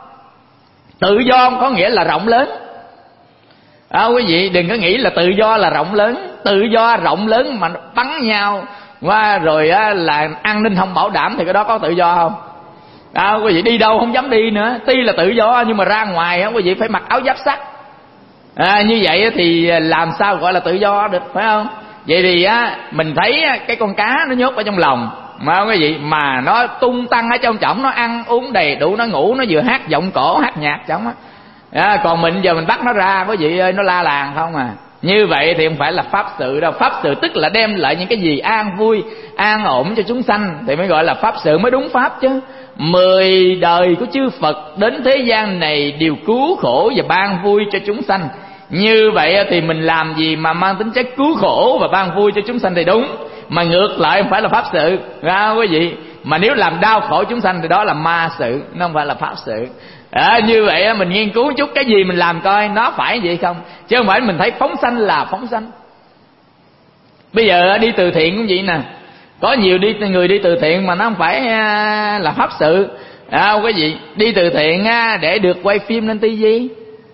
Tự do không có nghĩa là rộng lớn quý vị, đừng có nghĩ là tự do là rộng lớn. Tự do rộng lớn mà bắn nhau qua rồi là an ninh không bảo đảm thì cái đó có tự do không? Quý vị đi đâu không dám đi nữa. Tuy là tự do nhưng mà ra ngoài quý vị phải mặc áo giáp sắt, Như vậy thì làm sao gọi là tự do được, phải không? Vậy thì mình thấy cái con cá nó nhốt ở trong lòng, mà không cái gì mà nó tung tăng ở trong chổng, nó ăn uống đầy đủ, nó ngủ, nó vừa hát giọng cổ hát nhạc chổng á. Còn mình giờ mình bắt nó ra, quý vị ơi, nó la làng không à. Như vậy thì không phải là pháp sự đâu. Pháp sự tức là đem lại những cái gì an vui, an ổn cho chúng sanh thì mới gọi là pháp sự, mới đúng pháp chứ. 10 đời của chư Phật đến thế gian này đều cứu khổ và ban vui cho chúng sanh. Như vậy thì mình làm gì mà mang tính chất cứu khổ và ban vui cho chúng sanh thì đúng, mà ngược lại không phải là pháp sự, không quý vị. Mà nếu làm đau khổ chúng sanh thì đó là ma sự, nó không phải là pháp sự. Như vậy mình nghiên cứu chút cái gì mình làm coi nó phải vậy không, chứ không phải mình thấy phóng sanh là phóng sanh. Bây giờ đi từ thiện cũng vậy nè, có nhiều người đi từ thiện mà nó không phải là pháp sự. Quý vị, đi từ thiện để được quay phim lên tivi,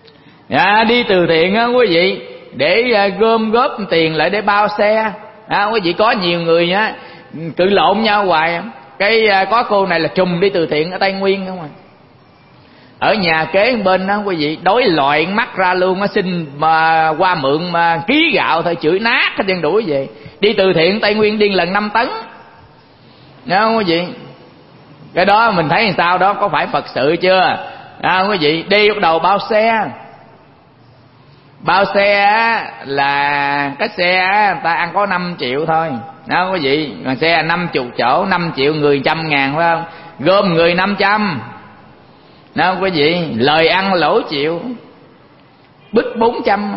đi từ thiện quý vị để gom góp tiền lại để bao xe. Quý vị, có nhiều người cự lộn nhau hoài. Có cô này là trùm đi từ thiện ở Tây Nguyên không à, ở nhà kế bên đó quý vị, đối loại mắt ra luôn, xin mà qua mượn mà ký gạo thôi, chửi nát hết trơn đuổi về. Đi từ thiện Tây Nguyên điên lần 5 tấn, đúng không quý vị? Cái đó mình thấy làm sao đó, có phải Phật sự chưa? Quý vị, đi bắt đầu bao xe. Bao xe là cái xe người ta ăn có 5 triệu thôi, đó quý vị. Còn xe 50 chỗ, 5 triệu người 100.000 phải không? Gom người 500, đó quý vị, lời ăn lỗ triệu, bứt 400.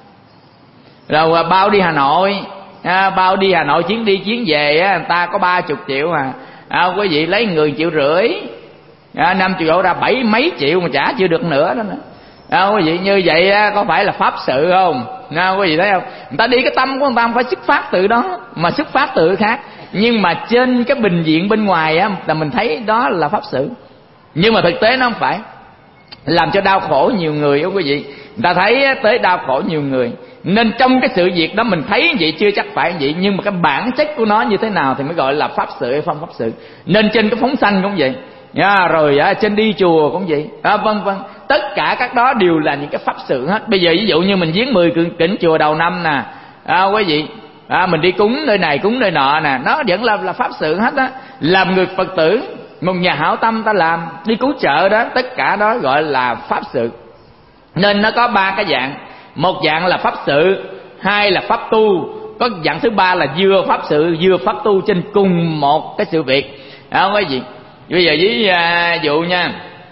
Rồi bao đi Hà Nội, bao đi Hà Nội chuyến đi chuyến về người ta có 30 triệu mà. Quý vị lấy người 1,5 triệu, 5 triệu ra 7 mấy triệu mà trả chưa được nữa đó nữa. Quý vị, như vậy có phải là pháp sự không? Quý vị thấy không? Người ta đi cái tâm của người ta không phải xuất phát từ đó, mà xuất phát từ khác. Nhưng mà trên cái bình diện bên ngoài là mình thấy đó là pháp sự, nhưng mà thực tế nó không phải. Làm cho đau khổ nhiều người quý vị. Người ta thấy tới đau khổ nhiều người, nên trong cái sự việc đó mình thấy vậy chưa chắc phải vậy, nhưng mà cái bản chất của nó như thế nào thì mới gọi là pháp sự hay không pháp sự. Nên trên cái phóng sanh cũng vậy, rồi trên đi chùa cũng vậy, vân vân. Tất cả các đó đều là những cái pháp sự hết. Bây giờ ví dụ như mình viếng 10 cảnh chùa đầu năm nè, quý vị, mình đi cúng nơi này cúng nơi nọ nè, nó vẫn là pháp sự hết á. Làm người Phật tử, một nhà hảo tâm ta làm, đi cứu trợ đó, tất cả đó gọi là pháp sự. Nên nó có 3 cái dạng. Một dạng là pháp sự, 2 là pháp tu, có dạng thứ 3 là vừa pháp sự vừa pháp tu trên cùng một cái sự việc. Quý vị, bây giờ ví dụ nha,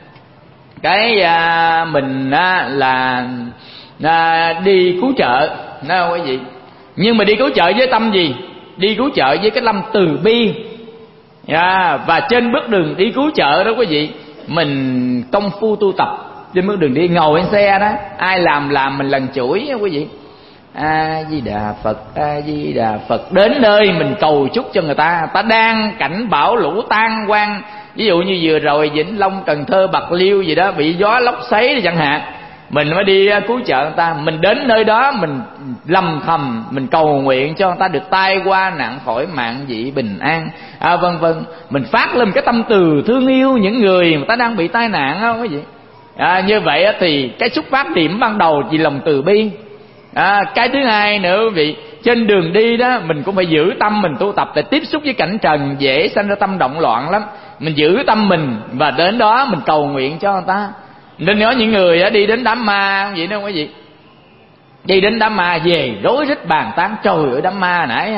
mình là đi cứu trợ, đó quý vị. Nhưng mà đi cứu trợ với tâm gì? Đi cứu trợ với cái tâm từ bi. Và trên bước đường đi cứu trợ đó quý vị, mình công phu tu tập. Trên bước đường đi ngồi trên xe đó, ai làm mình lần chuỗi quý vị. A Di Đà Phật, A Di Đà Phật. Đến nơi mình cầu chúc cho người ta đang cảnh bão lũ tan quang. Ví dụ như vừa rồi Vĩnh Long, Cần Thơ, Bạc Liêu gì đó bị gió lốc xoáy chẳng hạn, mình mới đi cứu trợ người ta. Mình đến nơi đó mình lầm thầm, mình cầu nguyện cho người ta được tai qua nạn khỏi, mạng dị bình an, vân vân. Mình phát lên cái tâm từ thương yêu những người ta đang bị tai nạn không quý vị. Như vậy thì cái xuất phát điểm ban đầu chỉ lòng từ bi. Cái thứ hai nữa quý vị, trên đường đi đó mình cũng phải giữ tâm mình tu tập, để tiếp xúc với cảnh trần dễ sanh ra tâm động loạn lắm. Mình giữ tâm mình và đến đó mình cầu nguyện cho người ta. Nên có những người đi đến đám ma vậy đâu quý vị, đi đến đám ma về rối rít bàn tán. Trời ơi, đám ma nãy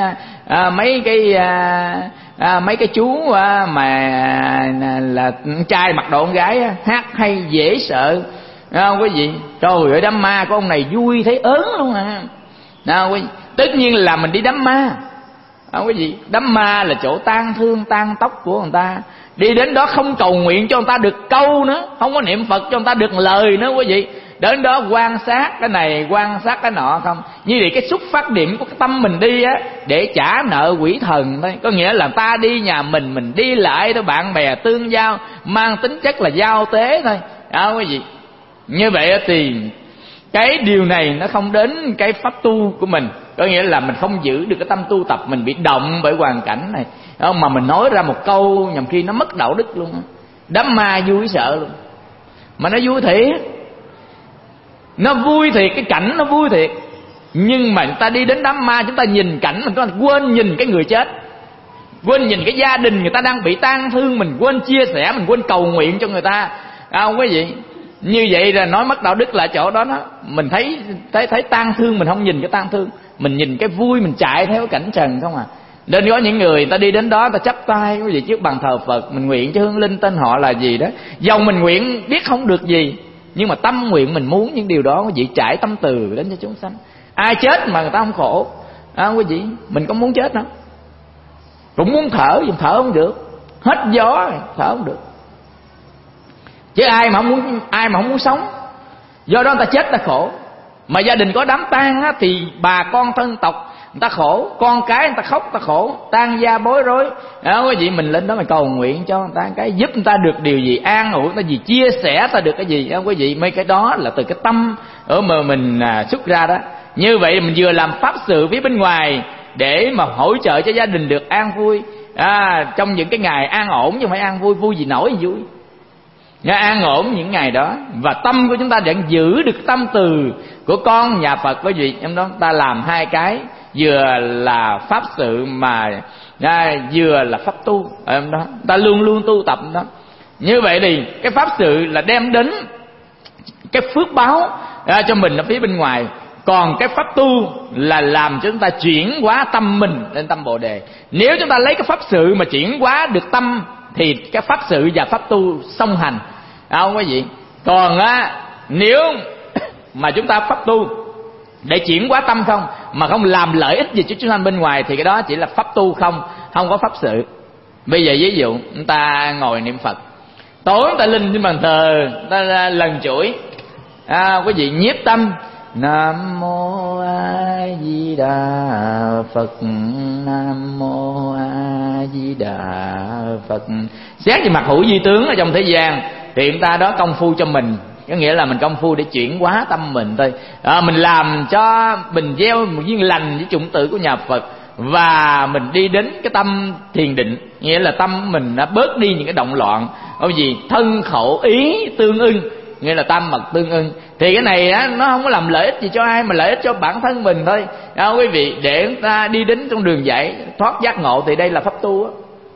mấy cái chú mà là trai mặc đồ con gái hát hay dễ sợ, không quý vị. Trời ơi, đám ma của ông này vui thấy ớn luôn quý vị. Tất nhiên là mình đi đám ma, quý vị. Đám ma là chỗ tan thương tan tóc của người ta. Đi đến đó không cầu nguyện cho người ta được câu nữa, không có niệm Phật cho người ta được lời nữa quý vị. Đến đó quan sát cái này quan sát cái nọ không. Như vậy cái xuất phát điểm của cái tâm mình đi để trả nợ quỷ thần thôi. Có nghĩa là ta đi nhà mình đi lại thôi, bạn bè tương giao, mang tính chất là giao tế thôi, quý vị. Như vậy thì cái điều này nó không đến cái pháp tu của mình. Có nghĩa là mình không giữ được cái tâm tu tập, mình bị động bởi hoàn cảnh này, mà mình nói ra một câu nhằm khi nó mất đạo đức luôn. Đám ma vui sợ luôn, mà nó vui thiệt. Nó vui thiệt, cái cảnh nó vui thiệt. Nhưng mà chúng ta đi đến đám ma, chúng ta nhìn cảnh mình có quên nhìn cái người chết, quên nhìn cái gia đình người ta đang bị tang thương, mình quên chia sẻ, mình quên cầu nguyện cho người ta. Không quý vị, như vậy là nói mất đạo đức là chỗ đó đó. Mình thấy tang thương, mình không nhìn cái tang thương, mình nhìn cái vui, mình chạy theo cảnh trần không à. Nên có những người ta đi đến đó, ta chắp tay quý vị trước bàn thờ Phật, mình nguyện cho hương linh tên họ là gì đó. Dầu mình nguyện biết không được gì, nhưng mà tâm nguyện mình muốn những điều đó, quý vị, trải tâm từ đến cho chúng sanh. Ai chết mà người ta không khổ, quý vị, mình có muốn chết đâu. Cũng muốn thở, nhưng thở không được, hết gió thở không được. Chứ ai mà không muốn sống. Do đó người ta chết ta khổ. Mà gia đình có đám tang á, thì bà con thân tộc người ta khổ, con cái người ta khóc ta khổ, tang gia bối rối. Quý vị, mình lên đó mình cầu nguyện cho người ta cái, giúp người ta được điều gì, an ủi người ta gì, chia sẻ ta được cái gì. Quý vị, mấy cái đó là từ cái tâm ở mà mình xuất ra đó. Như vậy mình vừa làm pháp sự phía bên ngoài để mà hỗ trợ cho gia đình được an vui trong những cái ngày an ổn, chứ không phải an vui. Vui gì nổi gì vui, an ổn những ngày đó. Và tâm của chúng ta vẫn giữ được tâm từ của con nhà Phật. Quý vị, trong đó ta làm hai cái, vừa là pháp sự mà vừa là pháp tu ở đó, ta luôn luôn tu tập đó. Như vậy thì cái pháp sự là đem đến cái phước báo cho mình ở phía bên ngoài, còn cái pháp tu là làm cho chúng ta chuyển hóa tâm mình lên tâm Bồ Đề. Nếu chúng ta lấy cái pháp sự mà chuyển hóa được tâm thì cái pháp sự và pháp tu song hành, không quý vị. Còn nếu mà chúng ta pháp tu để chuyển hóa tâm không, mà không làm lợi ích gì cho chúng sanh bên ngoài, thì cái đó chỉ là pháp tu không có pháp sự. Bây giờ ví dụ chúng ta ngồi niệm Phật, tối ta linh trên bàn thờ, ta lần chuỗi quý vị nhiếp tâm Nam mô A Di Đà Phật, Nam mô A Di Đà Phật. Xét về mặt hữu vi tướng ở trong thế gian thì chúng ta đó công phu cho mình, có nghĩa là mình công phu để chuyển hóa tâm mình thôi. Mình làm cho mình gieo một viên lành với chủng tử của nhà Phật, và mình đi đến cái tâm thiền định, nghĩa là tâm mình đã bớt đi những cái động loạn. Bởi vì thân khẩu ý tương ưng, nghĩa là tam mật tương ưng. Thì cái này nó không có làm lợi ích gì cho ai, mà lợi ích cho bản thân mình thôi. Quý vị, để chúng ta đi đến trong đường dạy thoát giác ngộ thì đây là pháp tu.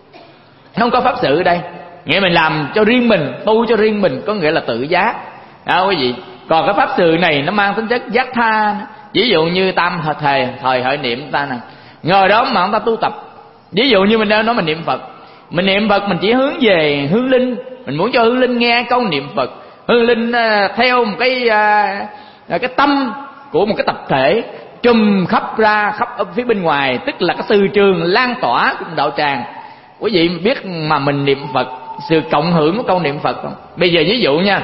Không có pháp sự ở đây, nghĩa mình làm cho riêng mình, tu cho riêng mình, có nghĩa là tự giác. Quý vị, còn cái pháp sự này nó mang tính chất giác tha. Ví dụ như tam thời hội niệm ta nè, ngồi đó mà chúng ta tu tập. Ví dụ như mình đang nói mình niệm Phật, mình chỉ hướng về hương linh, mình muốn cho hương linh nghe câu niệm Phật, hương linh theo một cái tâm của một cái tập thể trùm khắp ra khắp ở phía bên ngoài, tức là cái từ trường lan tỏa của đạo tràng. Quý vị biết mà mình niệm Phật, sự cộng hưởng của câu niệm Phật không? Bây giờ ví dụ nha,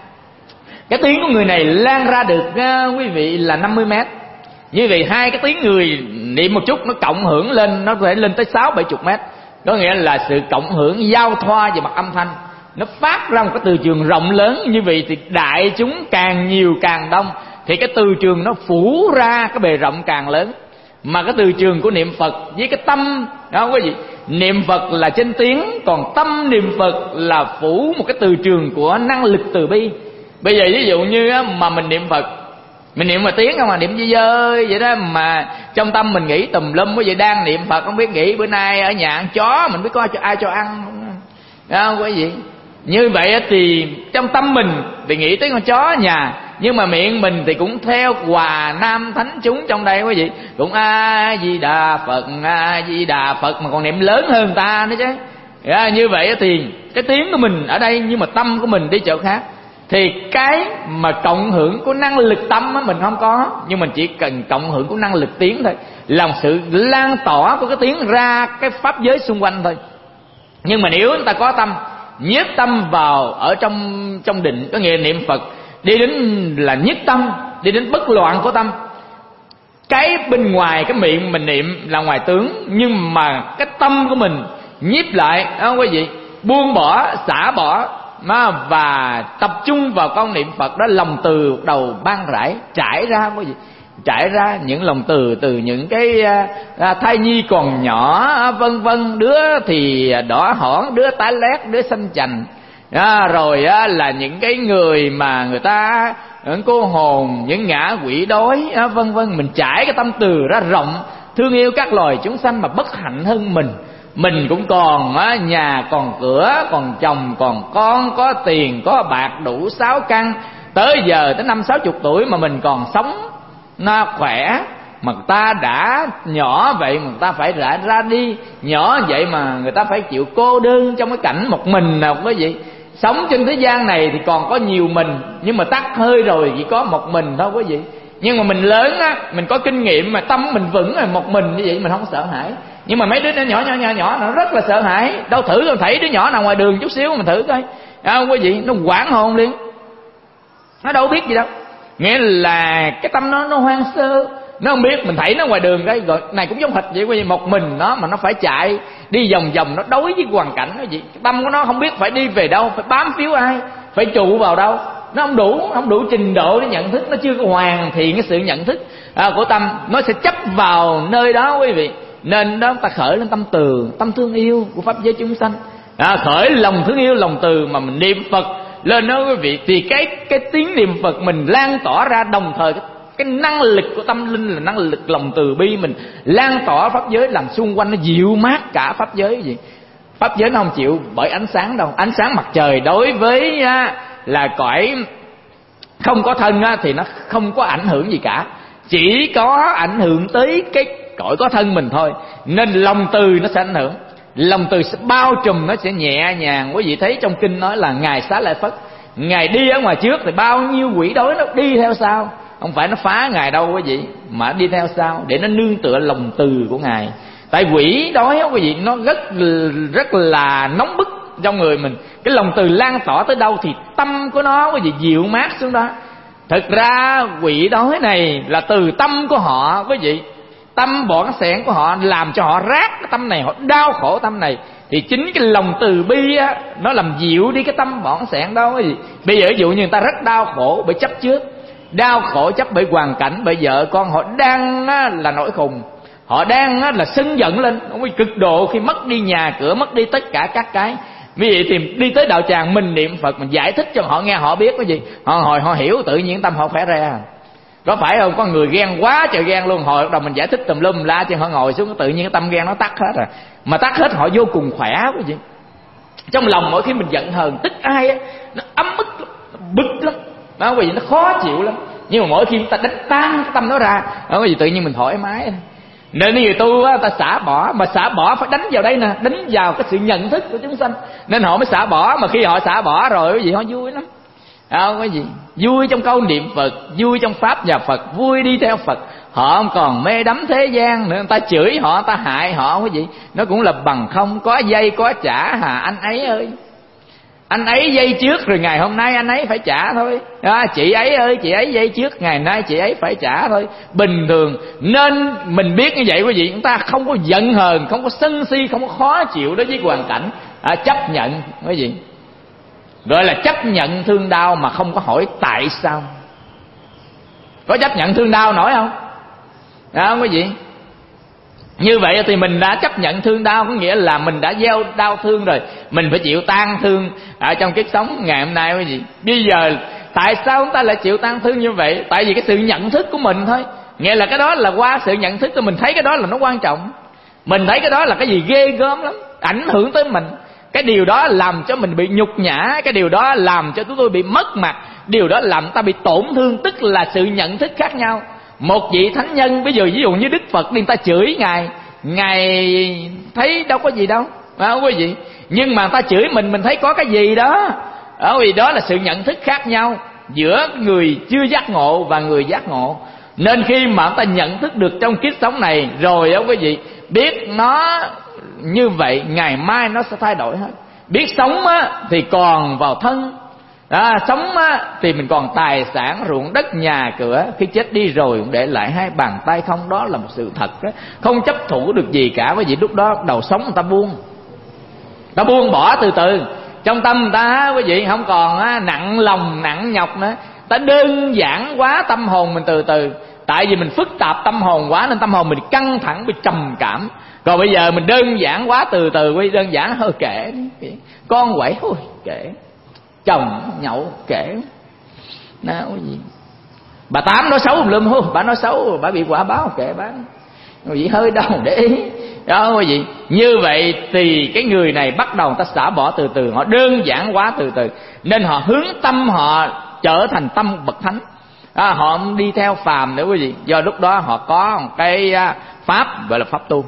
cái tiếng của người này lan ra được quý vị là 50 mét. Như vậy hai cái tiếng người niệm một chút nó cộng hưởng lên, nó có thể lên tới 60-70 mét. Có nghĩa là sự cộng hưởng giao thoa về mặt âm thanh, nó phát ra một cái từ trường rộng lớn. Như vậy thì đại chúng càng nhiều càng đông, thì cái từ trường nó phủ ra cái bề rộng càng lớn. Mà cái từ trường của niệm Phật với cái tâm đó quý vị, niệm Phật là trên tiếng, còn tâm niệm Phật là phủ một cái từ trường của năng lực từ bi. Bây giờ ví dụ như mà mình niệm Phật, mình niệm mà tiếng không, mà niệm dơ dơ vậy đó, mà trong tâm mình nghĩ tùm lum. Quý vị đang niệm Phật không biết nghĩ bữa nay ở nhà ăn chó, mình biết có ai cho ăn không quý vị. Như vậy thì trong tâm mình thì nghĩ tới con chó ở nhà, nhưng mà miệng mình thì cũng theo hòa nam thánh chúng trong đây quý vị, cũng A Di Đà Phật, A Di Đà Phật, mà còn niệm lớn hơn ta nữa chứ. Như vậy thì cái tiếng của mình ở đây, nhưng mà tâm của mình đi chỗ khác. Thì cái mà cộng hưởng của năng lực tâm á mình không có, nhưng mình chỉ cần cộng hưởng của năng lực tiếng thôi, là một sự lan tỏa của cái tiếng ra cái pháp giới xung quanh thôi. Nhưng mà nếu chúng ta có tâm, nhiếp tâm vào ở trong định, có nghĩa niệm Phật đi đến là nhất tâm, đi đến bất loạn của tâm. Cái bên ngoài, cái miệng mình niệm là ngoài tướng, nhưng mà cái tâm của mình nhiếp lại đó quý vị, buông bỏ, xả bỏ và tập trung vào con niệm Phật đó. Lòng từ đầu ban rải trải ra quý vị, trải ra những lòng từ những cái thai nhi còn nhỏ vân vân, đứa thì đỏ hỏn, đứa tái lét, đứa xanh chành, Rồi là những cái người mà người ta những cô hồn, những ngã quỷ đói, vân vân. Mình trải cái tâm từ ra rộng, thương yêu các loài chúng sanh mà bất hạnh hơn mình. Mình cũng còn nhà, còn cửa, còn chồng, còn con, có tiền, có bạc đủ 6 căn. Tới giờ tới 50-60 tuổi mà mình còn sống nó khỏe. Mà người ta đã nhỏ vậy mà người ta phải ra đi, nhỏ vậy mà người ta phải chịu cô đơn trong cái cảnh một mình nào quý vị. Sống trên thế gian này thì còn có nhiều mình, nhưng mà tắt hơi rồi chỉ có một mình thôi quý vị. Nhưng mà mình lớn á, mình có kinh nghiệm mà tâm mình vững rồi, một mình như vậy mình không sợ hãi. Nhưng mà mấy đứa nhỏ nó rất là sợ hãi. Đâu thử rồi, thấy đứa nhỏ nào ngoài đường chút xíu mình thử coi, không quý vị, nó hoảng hồn liền. Nó đâu biết gì đâu. Nghĩa là cái tâm nó hoang sơ, nó không biết. Mình thấy nó ngoài đường cái gọi này cũng giống hệt vậy quý vị. Một mình nó mà nó phải chạy đi vòng vòng, nó đối với hoàn cảnh đó vậy. Tâm của nó không biết phải đi về đâu, phải bám phiếu ai, phải trụ vào đâu. Nó không đủ trình độ để nhận thức, nó chưa có hoàn thiện cái sự nhận thức của tâm. Nó sẽ chấp vào nơi đó quý vị. Nên đó ta khởi lên tâm từ, tâm thương yêu của pháp giới chúng sanh. Khởi lòng thương yêu, lòng từ mà mình niệm Phật lên đó quý vị, thì cái tiếng niệm Phật mình lan tỏa ra, đồng thời cái năng lực của tâm linh là năng lực lòng từ bi mình lan tỏa pháp giới, làm xung quanh nó dịu mát cả pháp giới gì. Pháp giới nó không chịu bởi ánh sáng đâu. Ánh sáng mặt trời đối với là cõi không có thân thì nó không có ảnh hưởng gì cả, chỉ có ảnh hưởng tới cái cõi có thân mình thôi. Nên lòng từ nó sẽ ảnh hưởng, lòng từ sẽ bao trùm, nó sẽ nhẹ nhàng. Quý vị thấy trong kinh nói là Ngài Xá Lợi Phất, Ngài đi ở ngoài trước thì bao nhiêu quỷ đói nó đi theo sau. Không phải nó phá Ngài đâu quý vị, mà đi theo sau để nó nương tựa lòng từ của Ngài. Tại quỷ đói quý vị nó rất là nóng bức trong người mình. Cái lòng từ lan tỏa tới đâu thì tâm của nó quý vị dịu mát xuống đó. Thực ra quỷ đói này là từ tâm của họ quý vị. Tâm bỏng sẻn của họ làm cho họ rát cái tâm này, họ đau khổ tâm này. Thì chính cái lòng từ bi á, nó làm dịu đi cái tâm bỏng sẻn đó quý vị. Bây giờ ví dụ như người ta rất đau khổ bởi chấp trước, đau khổ chấp bởi hoàn cảnh, bởi vợ con họ đang là nổi khùng, họ đang là sân giận lên, không có cực độ khi mất đi nhà cửa, mất đi tất cả các cái. Vì vậy thì đi tới đạo tràng mình niệm Phật, mình giải thích cho họ nghe, họ biết cái gì, họ hiểu, tự nhiên tâm họ khỏe ra. Có phải không? Có người ghen quá trời ghen luôn, hồi đầu mình giải thích tùm lum la cho họ ngồi xuống, tự nhiên cái tâm ghen nó tắt hết rồi. Mà tắt hết họ vô cùng khỏe cái gì. Trong lòng mỗi khi mình giận hờn tức ai á, nó ấm ức, bực lắm, đó vì nó khó chịu lắm. Nhưng mà mỗi khi ta đánh tan cái tâm nó ra, đó vì tự nhiên mình thoải mái. Nên người tu á, ta xả bỏ, mà xả bỏ phải đánh vào đây nè, đánh vào cái sự nhận thức của chúng sanh, nên họ mới xả bỏ. Mà khi họ xả bỏ rồi cái gì họ vui lắm, không có gì, vui trong câu niệm Phật, vui trong pháp nhà Phật, vui đi theo Phật. Họ không còn mê đắm thế gian nữa. Người ta chửi họ, người ta hại họ cái gì, nó cũng là bằng không, có dây có trả. Anh ấy ơi, anh ấy dây trước rồi ngày hôm nay anh ấy phải trả thôi. Chị ấy ơi, chị ấy dây trước, ngày nay chị ấy phải trả thôi. Bình thường. Nên mình biết như vậy quý vị, chúng ta không có giận hờn, không có sân si, không có khó chịu đối với hoàn cảnh. Chấp nhận quý vị, gọi là chấp nhận thương đau mà không có hỏi tại sao. Có chấp nhận thương đau nổi không? Không quý vị? Như vậy thì mình đã chấp nhận thương đau, có nghĩa là mình đã gieo đau thương rồi, mình phải chịu tan thương ở trong kiếp sống ngày hôm nay quý vị. Bây giờ tại sao chúng ta lại chịu tan thương như vậy? Tại vì cái sự nhận thức của mình thôi. Nghĩa là cái đó là qua sự nhận thức, mình thấy cái đó là nó quan trọng, mình thấy cái đó là cái gì ghê gớm lắm, ảnh hưởng tới mình. Cái điều đó làm cho mình bị nhục nhã, cái điều đó làm cho chúng tôi bị mất mặt, điều đó làm ta bị tổn thương. Tức là sự nhận thức khác nhau. Một vị thánh nhân, bây giờ ví dụ như Đức Phật đi, người ta chửi Ngài thấy đâu có gì đâu, phải không quý vị? Nhưng mà người ta chửi mình thấy có cái gì đó. Vì đó là sự nhận thức khác nhau giữa người chưa giác ngộ và người giác ngộ. Nên khi mà người ta nhận thức được trong kiếp sống này rồi đó quý vị, biết nó như vậy, ngày mai nó sẽ thay đổi hết. Biết sống á, thì còn vào thân, sống á, thì mình còn tài sản, ruộng đất, nhà cửa. Khi chết đi rồi cũng để lại hai bàn tay không. Đó là một sự thật đó. Không chấp thủ được gì cả. Bởi vì lúc đó đầu sống người ta buông bỏ từ từ. Trong tâm người ta quý vị không còn nặng lòng nặng nhọc nữa. Ta đơn giản quá tâm hồn mình từ từ. Tại vì mình phức tạp tâm hồn quá nên tâm hồn mình căng thẳng, bị trầm cảm. Còn bây giờ mình đơn giản quá, từ từ quý đơn giản hơi kệ, con quậy thôi kệ. chồng nhậu kể nói gì bà Tám nói xấu lum hô, bà nói xấu bà bị quả báo kệ bà, gì hơi đâu để ý đó quý vị. Như vậy thì cái người này bắt đầu người ta xả bỏ từ từ, họ đơn giản hóa từ từ, nên họ hướng tâm họ trở thành tâm bậc thánh. Họ không đi theo phàm nữa quý vị. Do lúc đó họ có một cái pháp gọi là pháp tu.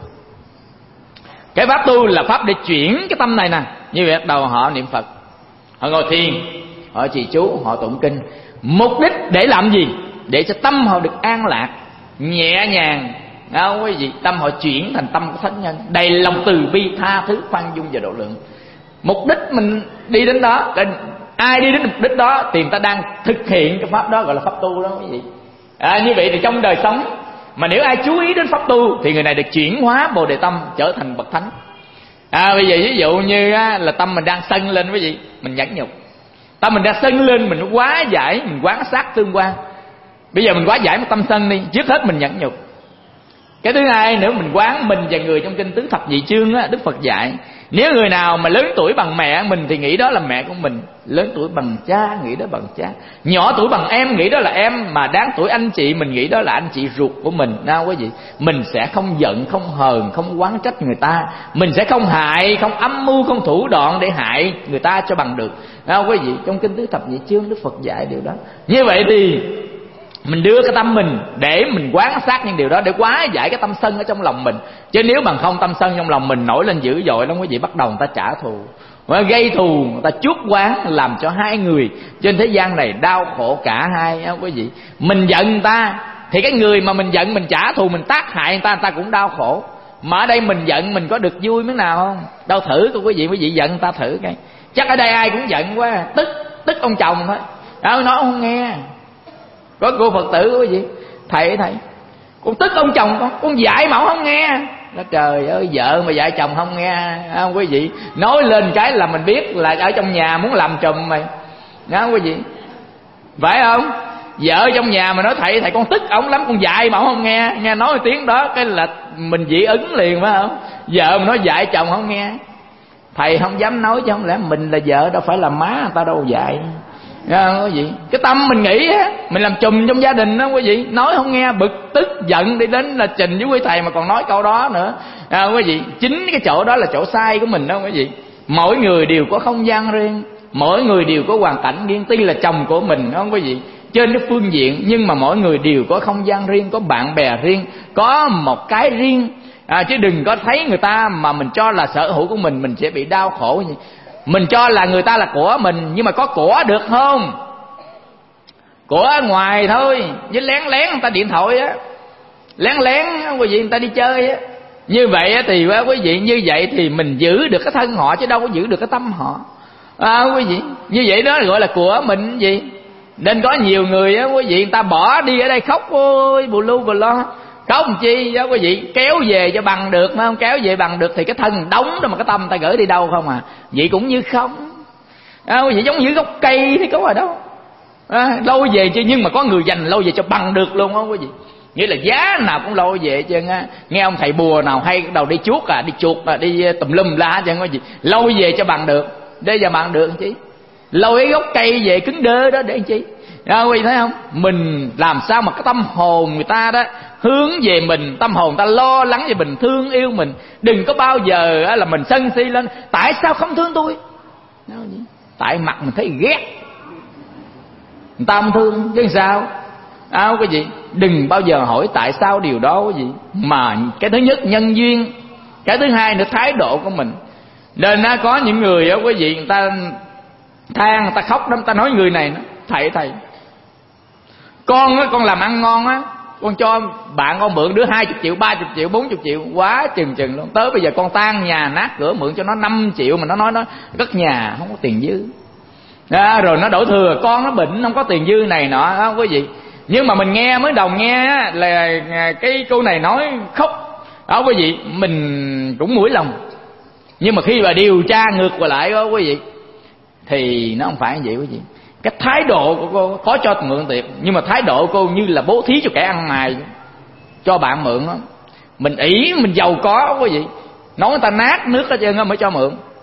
Cái pháp tu là pháp để chuyển cái tâm này nè. Như vậy bắt đầu họ niệm Phật, họ ngồi thiền, họ trì chú, họ tụng kinh. Mục đích để làm gì? Để cho tâm họ được an lạc, nhẹ nhàng. Quý vị, tâm họ chuyển thành tâm của thánh nhân, đầy lòng từ bi, tha thứ, khoan dung và độ lượng. Mục đích mình đi đến đó, ai đi đến mục đích đó thì người ta đang thực hiện cái pháp đó, gọi là pháp tu đó quý vị. Như vậy thì trong đời sống mà nếu ai chú ý đến pháp tu thì người này được chuyển hóa Bồ Đề tâm trở thành bậc thánh. Bây giờ ví dụ như là tâm mình đang sân lên quý vị, mình nhẫn nhục. Tâm mình đang sân lên, mình quá giải, mình quán sát tương quan. Bây giờ mình quá giải một tâm sân đi, trước hết mình nhẫn nhục. Cái thứ hai nữa, mình quán mình và người. Trong kinh Tứ Thập Nhị Chương á, Đức Phật dạy nếu người nào mà lớn tuổi bằng mẹ mình thì nghĩ đó là mẹ của mình, lớn tuổi bằng cha nghĩ đó bằng cha, nhỏ tuổi bằng em nghĩ đó là em, mà đáng tuổi anh chị mình nghĩ đó là anh chị ruột của mình. Nào quý vị, mình sẽ không giận, không hờn, không oán trách người ta, mình sẽ không hại, không âm mưu, không thủ đoạn để hại người ta cho bằng được. Nào quý vị, trong kinh Tứ Thập Nhị Chương Đức Phật dạy điều đó. Như vậy thì mình đưa cái tâm mình để mình quán sát những điều đó, để hóa giải cái tâm sân ở trong lòng mình. Chứ nếu bằng không, tâm sân trong lòng mình nổi lên dữ dội lắm quý vị, bắt đầu người ta trả thù, gây thù, người ta chuốc oán, làm cho hai người trên thế gian này đau khổ cả hai quý vị. Mình giận người ta thì cái người mà mình giận, mình trả thù, mình tác hại người ta cũng đau khổ. Mà ở đây mình giận mình có được vui miếng nào không? Đâu, thử coi quý vị giận người ta thử cái. Chắc ở đây ai cũng giận quá, tức ông chồng thôi, nói không nghe. Có cô Phật tử quý vị, thầy con tức ông chồng con dạy mà ông không nghe. Nó trời ơi, vợ mà dạy chồng không nghe, không quý vị, nói lên cái là mình biết là ở trong nhà muốn làm trùm mày, đó quý vị, phải không? Vợ trong nhà mà nói thầy con tức ổng lắm, con dạy mà ổng không nghe nói tiếng đó cái là mình dị ứng liền, phải không? Vợ mà nói dạy chồng không nghe, thầy không dám nói, chứ không lẽ mình là vợ đâu phải là má người ta đâu dạy. Quý vị, cái tâm mình nghĩ á, mình làm chùm trong gia đình đó quý vị, nói không nghe, bực tức giận đi đến là trình với quý thầy mà còn nói câu đó nữa. Quý vị, chính cái chỗ đó là chỗ sai của mình đó quý vị. Mỗi người đều có không gian riêng, mỗi người đều có hoàn cảnh riêng. Tuy là chồng của mình đó quý vị, trên cái phương diện, nhưng mà mỗi người đều có không gian riêng, có bạn bè riêng, có một cái riêng. Chứ đừng có thấy người ta mà mình cho là sở hữu của mình sẽ bị đau khổ. Mình cho là người ta là của mình, nhưng mà có của được không? Của ở ngoài thôi, với lén người ta điện thoại á, lén quý vị, người ta đi chơi á. Như vậy á thì quý vị, như vậy thì mình giữ được cái thân họ chứ đâu có giữ được cái tâm họ. Quý vị, như vậy đó gọi là của mình gì. Nên có nhiều người á quý vị, người ta bỏ đi ở đây khóc ôi bù lu bù lo, khóc làm chi đó quý vị, kéo về cho bằng được, phải không? Kéo về bằng được thì cái thân đóng đó mà cái tâm ta gửi đi đâu không à? Vậy cũng như không. Quý vị, giống như gốc cây thì có ở đâu. Lôi về chứ, nhưng mà có người dành lôi về cho bằng được luôn á quý vị. Nghĩa là giá nào cũng lôi về chứ. Nghe ông thầy bùa nào hay đầu đi chuốt đi chuột đi tùm lum la chứ quý vị, lôi về cho bằng được. Để giờ bằng được chứ, lôi cái gốc cây về cứng đơ đó để chi. Quý vị thấy không? Mình làm sao mà cái tâm hồn người ta đó hướng về mình, tâm hồn ta lo lắng về mình, thương yêu mình. Đừng có bao giờ là mình sân si lên, tại sao không thương tôi? Tại mặt mình thấy ghét, người ta không thương chứ sao? Quý vị, đừng bao giờ hỏi tại sao điều đó quý vị. Mà cái thứ nhất nhân duyên, cái thứ hai nữa thái độ của mình. Nên có những người quý vị, người ta than, người ta khóc lắm, người ta nói người này thầy con làm ăn ngon á, con cho bạn con mượn đứa 20 triệu, 30 triệu, 40 triệu, quá chừng luôn. Tới bây giờ con tan nhà nát cửa, mượn cho nó 5 triệu mà nó nói nó cất nhà không có tiền dư. Rồi nó đổ thừa, con nó bệnh không có tiền dư này nọ đó quý vị. Nhưng mà mình nghe mới đầu nghe là cái câu này nói khóc đó quý vị, mình cũng mũi lòng. Nhưng mà khi mà điều tra ngược qua lại đó quý vị, thì nó không phải như vậy quý vị. Cái thái độ của cô có cho mượn tiền, nhưng mà thái độ cô như là bố thí cho kẻ ăn mày, cho bạn mượn đó. Mình ỷ mình giàu có quý vị, nói người ta nát nước hết trơn mới cho mượn.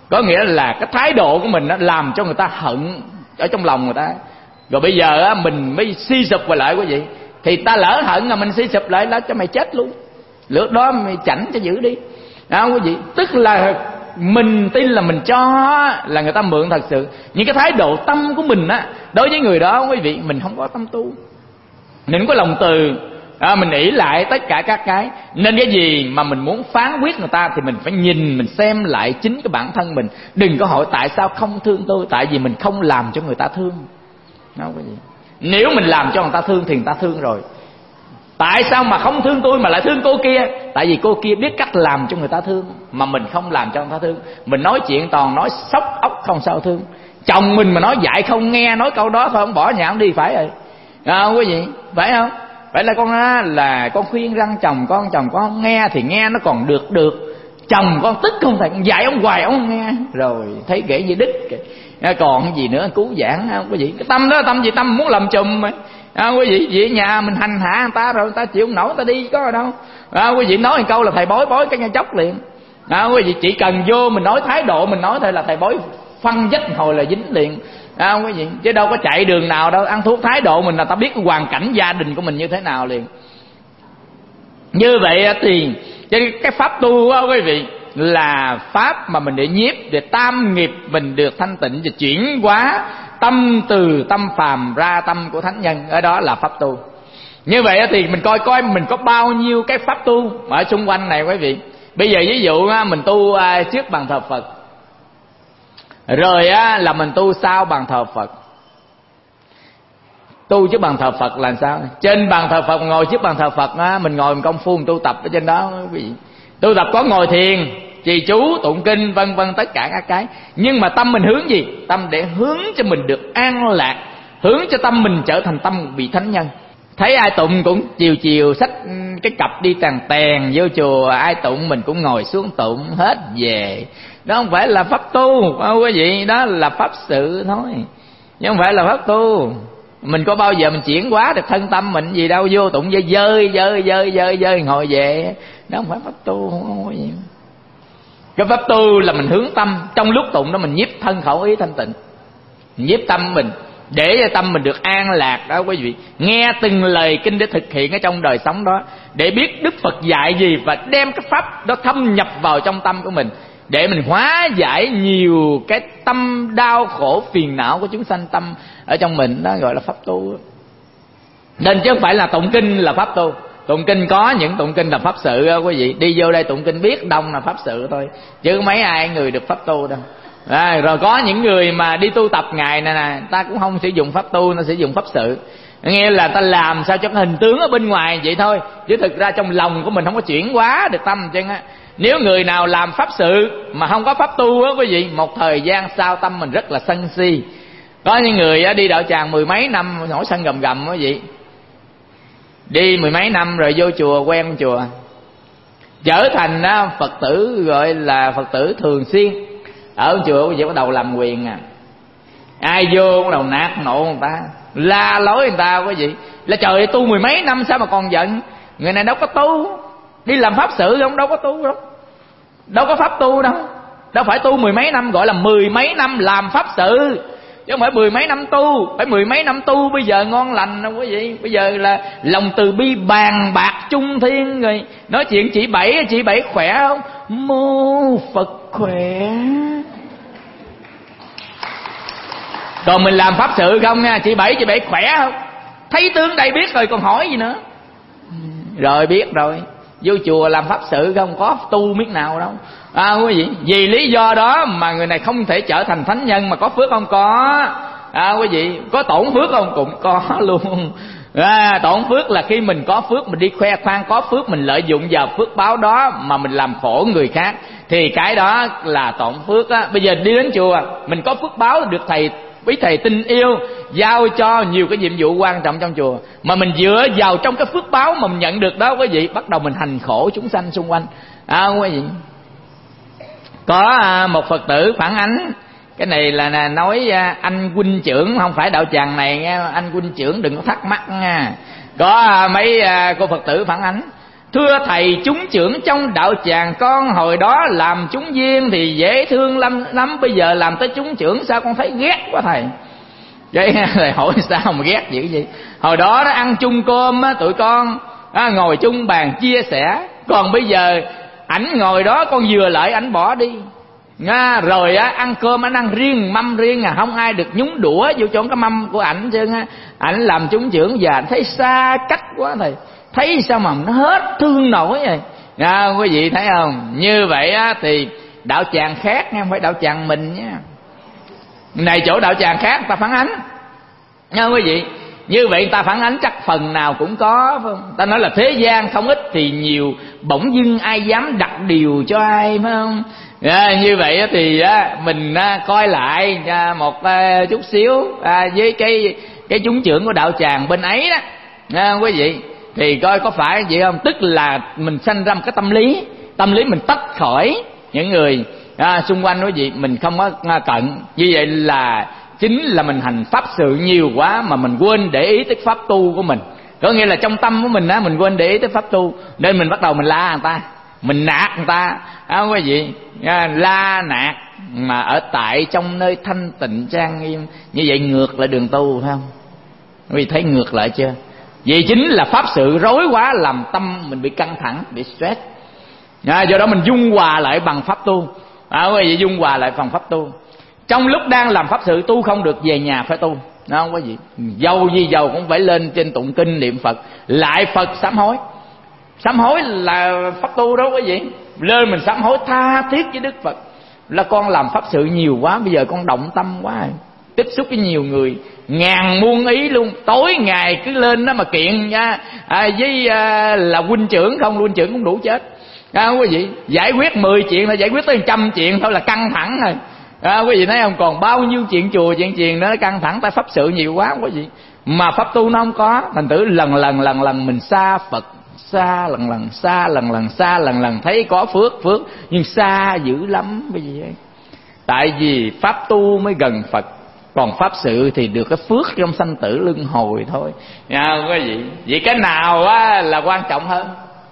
Có nghĩa là cái thái độ của mình nó làm cho người ta hận ở trong lòng người ta. Rồi bây giờ á, mình mới suy sụp vào lại quý vị. Thì ta lỡ hận là mình suy sụp lại là cho mày chết luôn. Lúc đó mày chảnh cho giữ đi. Đó quý vị. Tức là mình tin là mình cho là người ta mượn thật sự. Nhưng cái thái độ tâm của mình á, đối với người đó quý vị, mình không có tâm tu, mình không có lòng từ. Mình ỷ lại tất cả các cái. Nên cái gì mà mình muốn phán quyết người ta thì mình phải nhìn, mình xem lại chính cái bản thân mình. Đừng có hỏi tại sao không thương tôi. Tại vì mình không làm cho người ta thương. Đó, cái gì? Nếu mình làm cho người ta thương thì người ta thương rồi. Tại sao mà không thương tôi mà lại thương cô kia? Tại vì cô kia biết cách làm cho người ta thương, mà mình không làm cho người ta thương. Mình nói chuyện toàn nói sốc ốc không sao thương. Chồng mình mà nói dạy không nghe, nói câu đó thôi không bỏ nhà không đi, phải rồi. Quý vị, phải không? Phải là con khuyên răng chồng con không nghe thì nghe nó còn được. Chồng con tức không thể dạy ông hoài ông không nghe, rồi thấy ghẻ như đít kìa. Còn gì nữa cứu giảng không quý vị? Cái tâm đó tâm gì? Tâm muốn làm chùm mà. Quý vị, về nhà mình hành hạ người ta rồi người ta chịu không nổi, người ta đi có ở đâu. Quý vị nói một câu là thầy bói cái nghe chốc liền. Quý vị chỉ cần vô mình nói thái độ mình nói thôi là thầy bói phân dách hồi là dính liền. Quý vị, chứ đâu có chạy đường nào đâu. Ăn thuốc thái độ mình là ta biết cái hoàn cảnh gia đình của mình như thế nào liền. Như vậy thì cái pháp tu á quý vị là pháp mà mình để nhiếp, để tam nghiệp mình được thanh tịnh và chuyển hóa tâm từ tâm phàm ra tâm của thánh nhân. Ở đó là pháp tu. Như vậy thì mình coi mình có bao nhiêu cái pháp tu ở xung quanh này quý vị. Bây giờ ví dụ mình tu trước bàn thờ Phật, rồi là mình tu sau bàn thờ Phật. Tu trước bàn thờ Phật là sao? Trên bàn thờ Phật, ngồi trước bàn thờ Phật mình ngồi mình công phu mình tu tập ở trên đó quý vị. Tu tập có ngồi thiền, trì chú, tụng kinh vân vân tất cả các cái. Nhưng mà tâm mình hướng gì? Tâm để hướng cho mình được an lạc, hướng cho tâm mình trở thành tâm vị thánh nhân. Thấy ai tụng cũng chiều xách cái cặp đi tèn vô chùa, ai tụng mình cũng ngồi xuống tụng hết về. Đó không phải là pháp tu quý vị, đó là pháp sự thôi, chứ không phải là pháp tu. Mình có bao giờ mình chuyển hóa được thân tâm mình gì đâu, vô tụng dơi ngồi về. Đó không phải pháp tu, không có gì. Cái pháp tu là mình hướng tâm, trong lúc tụng đó mình nhiếp thân khẩu ý thanh tịnh, nhiếp tâm mình để cho tâm mình được an lạc đó quý vị. Nghe từng lời kinh để thực hiện ở trong đời sống đó, để biết Đức Phật dạy gì và đem cái pháp đó thâm nhập vào trong tâm của mình, để mình hóa giải nhiều cái tâm đau khổ phiền não của chúng sanh tâm ở trong mình. Đó gọi là pháp tu. Nên chứ không phải là tụng kinh là pháp tu. Tụng kinh có những tụng kinh là pháp sự đó quý vị. Đi vô đây tụng kinh biết đông là pháp sự thôi, chứ mấy ai người được pháp tu đâu. Rồi có những người mà đi tu tập ngày này nè, ta cũng không sử dụng pháp tu, nó sử dụng pháp sự. Nghe là ta làm sao cho cái hình tướng ở bên ngoài vậy thôi, chứ thực ra trong lòng của mình không có chuyển hóa được tâm chứ á. Nếu người nào làm pháp sự mà không có pháp tu á quý vị, một thời gian sau tâm mình rất là sân si. Có những người đi đạo tràng mười mấy năm nổi sân gầm quý vị, đi mười mấy năm rồi vô chùa quen chùa, trở thành Phật tử, gọi là Phật tử thường xuyên ở chùa quý vị, bắt đầu làm quyền ai vô bắt đầu nạt nộ người ta, la lối người ta quý vị. Là trời ơi, tu mười mấy năm sao mà còn giận? Người này đâu có tu, đi làm pháp sự không, đâu có tu đâu, đâu có pháp tu đâu. Đâu phải tu mười mấy năm, gọi là mười mấy năm làm pháp sự, chứ không phải mười mấy năm tu. Phải mười mấy năm tu bây giờ ngon lành đâu quý vị. Bây giờ là lòng từ bi bàn bạc chung thiên rồi. Nói chuyện chị Bảy khỏe không? Mô Phật khỏe. Còn mình làm pháp sự không nha, chị Bảy khỏe không? Thấy tướng đây biết rồi còn hỏi gì nữa. Rồi biết rồi. Vô chùa làm pháp sự không, có tu biết nào đâu. Quý vị, vì lý do đó mà người này không thể trở thành thánh nhân. Mà có phước không? Có. Quý vị, có tổn phước không? Cũng có luôn. Tổn phước là khi mình có phước mình đi khoe khoang, có phước mình lợi dụng vào phước báo đó mà mình làm khổ người khác, thì cái đó là tổn phước á. Bây giờ đi đến chùa mình có phước báo được quý thầy tin yêu giao cho nhiều cái nhiệm vụ quan trọng trong chùa, mà mình dựa vào trong cái phước báo mà mình nhận được đó quý vị, bắt đầu mình hành khổ chúng sanh xung quanh. Quý vị, có một Phật tử phản ánh cái này là nói anh huynh trưởng, không phải đạo tràng này nghe, anh huynh trưởng đừng có thắc mắc nha. Có mấy cô Phật tử phản ánh Thưa thầy, chúng trưởng trong đạo tràng con hồi đó làm chúng viên thì dễ thương lắm, bây giờ làm tới chúng trưởng sao con thấy ghét quá thầy. Vậy thầy hỏi sao mà ghét dữ vậy? Hồi đó nó ăn chung cơm á, tụi con ngồi chung bàn chia sẻ, còn bây giờ ảnh ngồi đó con vừa lại ảnh bỏ đi. Rồi ăn cơm ảnh ăn riêng, mâm riêng, không ai được nhúng đũa vô trong cái mâm của ảnh chứ. Ảnh làm chúng trưởng và ảnh thấy xa cách quá thầy, thấy sao mà nó hết thương nổi rồi. Quý vị thấy không? Như vậy thì đạo tràng khác nha, không phải đạo tràng mình nha. Này chỗ đạo tràng khác người ta phản ánh nha quý vị. Như vậy người ta phản ánh chắc phần nào cũng có, phải không? Ta nói là thế gian không ít thì nhiều, bỗng dưng ai dám đặt điều cho ai, phải không? Như vậy thì mình coi lại một chút xíu với cái chúng trưởng của đạo tràng bên ấy đó, quý vị, thì coi có phải vậy không? Tức là mình sanh ra một cái tâm lý mình tách khỏi những người xung quanh, quý vị, mình không có cận. Như vậy là chính là mình hành pháp sự nhiều quá mà mình quên để ý tới pháp tu của mình. Có nghĩa là trong tâm của mình mình quên để ý tới pháp tu, nên mình bắt đầu mình la người ta, mình nạt người ta, quý vị, la nạt mà ở tại trong nơi thanh tịnh trang nghiêm. Như vậy ngược lại đường tu, phải không? Quý vị thấy ngược lại chưa? Vậy chính là pháp sự rối quá làm tâm mình bị căng thẳng, bị stress. Do đó mình dung hòa lại bằng pháp tu. Quý vị, dung hòa lại bằng pháp tu. Trong lúc đang làm pháp sự tu không được, về nhà phải tu, đó không có gì. Dầu gì dầu cũng phải lên trên tụng kinh niệm Phật, lại Phật sám hối. Sám hối là pháp tu đó quý vị. Lên mình sám hối tha thiết với Đức Phật là con làm pháp sự nhiều quá, bây giờ con động tâm quá rồi, tiếp xúc với nhiều người ngàn muôn ý luôn, tối ngày cứ lên đó mà kiện nha, với là huynh trưởng không, huynh trưởng cũng đủ chết. Quý vị, giải quyết 10 chuyện là giải quyết tới 100 chuyện thôi là căng thẳng rồi. Quý vị thấy không? Còn bao nhiêu chuyện chùa chuyện chiền nó căng thẳng, tại pháp sự nhiều quá quý vị. Mà pháp tu nó không có, thành thử lần lần mình xa Phật, xa lần lần thấy có phước nhưng xa dữ lắm quý vị. Tại vì pháp tu mới gần Phật, còn pháp sự thì được cái phước trong sanh tử luân hồi thôi. Quý vị, vậy cái nào là quan trọng hơn?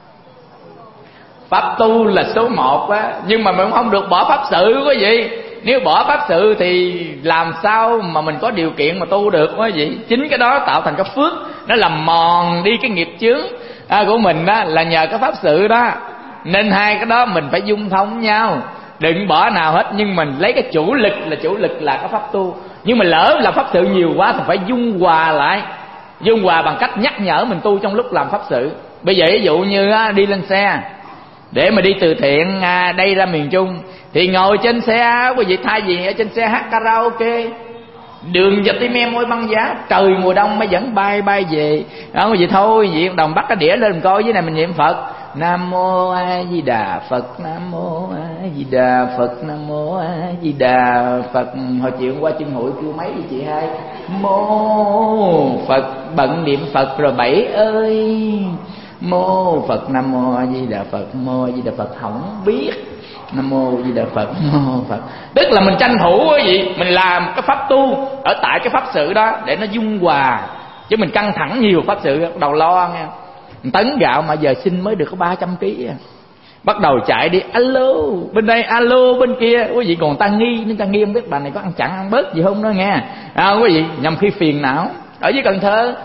Pháp tu là số 1 nhưng mà mình không được bỏ pháp sự quý vị. Nếu bỏ pháp sự thì làm sao mà mình có điều kiện mà tu được quý vị? Chính cái đó tạo thành cái phước, nó làm mòn đi cái nghiệp chướng của mình là nhờ cái pháp sự đó. Nên hai cái đó mình phải dung thông nhau, đừng bỏ nào hết. Nhưng mình lấy cái chủ lực là cái pháp tu. Nhưng mà lỡ là pháp sự nhiều quá thì phải dung hòa lại, dung hòa bằng cách nhắc nhở mình tu trong lúc làm pháp sự. Bây giờ ví dụ như đi lên xe để mà đi từ thiện đây ra miền Trung, thì ngồi trên xe quý vị, thay vì ở trên xe hát karaoke đường và tim em ôi băng giá, trời mùa đông mới dẫn bay về quý vị, thôi vị đồng bắt cái đĩa lên coi, dưới này mình niệm Phật Nam Mô A Di Đà Phật, Nam Mô A Di Đà Phật, Nam Mô A Di Đà Phật. Hồi chiều qua chân hội kêu mấy chị hai mô Phật, bận niệm Phật rồi bảy ơi. Mô Phật, Nam Mô A Di Đà Phật, Mô A Di Đà Phật không biết, Nam Mô A Di Đà Phật, Mô Phật. Tức là mình tranh thủ quý vị, mình làm cái pháp tu ở tại cái pháp sự đó để nó dung hòa. Chứ mình căng thẳng nhiều pháp sự đầu lo nghe. Tấn gạo mà giờ xin mới được có 300 kg bắt đầu chạy đi alo bên đây alo bên kia, quý vị còn ta nghi nên ta nghi không biết bà này có ăn chặn ăn bớt gì không đó nghe. Quý vị, nhằm khi phiền não. Ở dưới Cần Thơ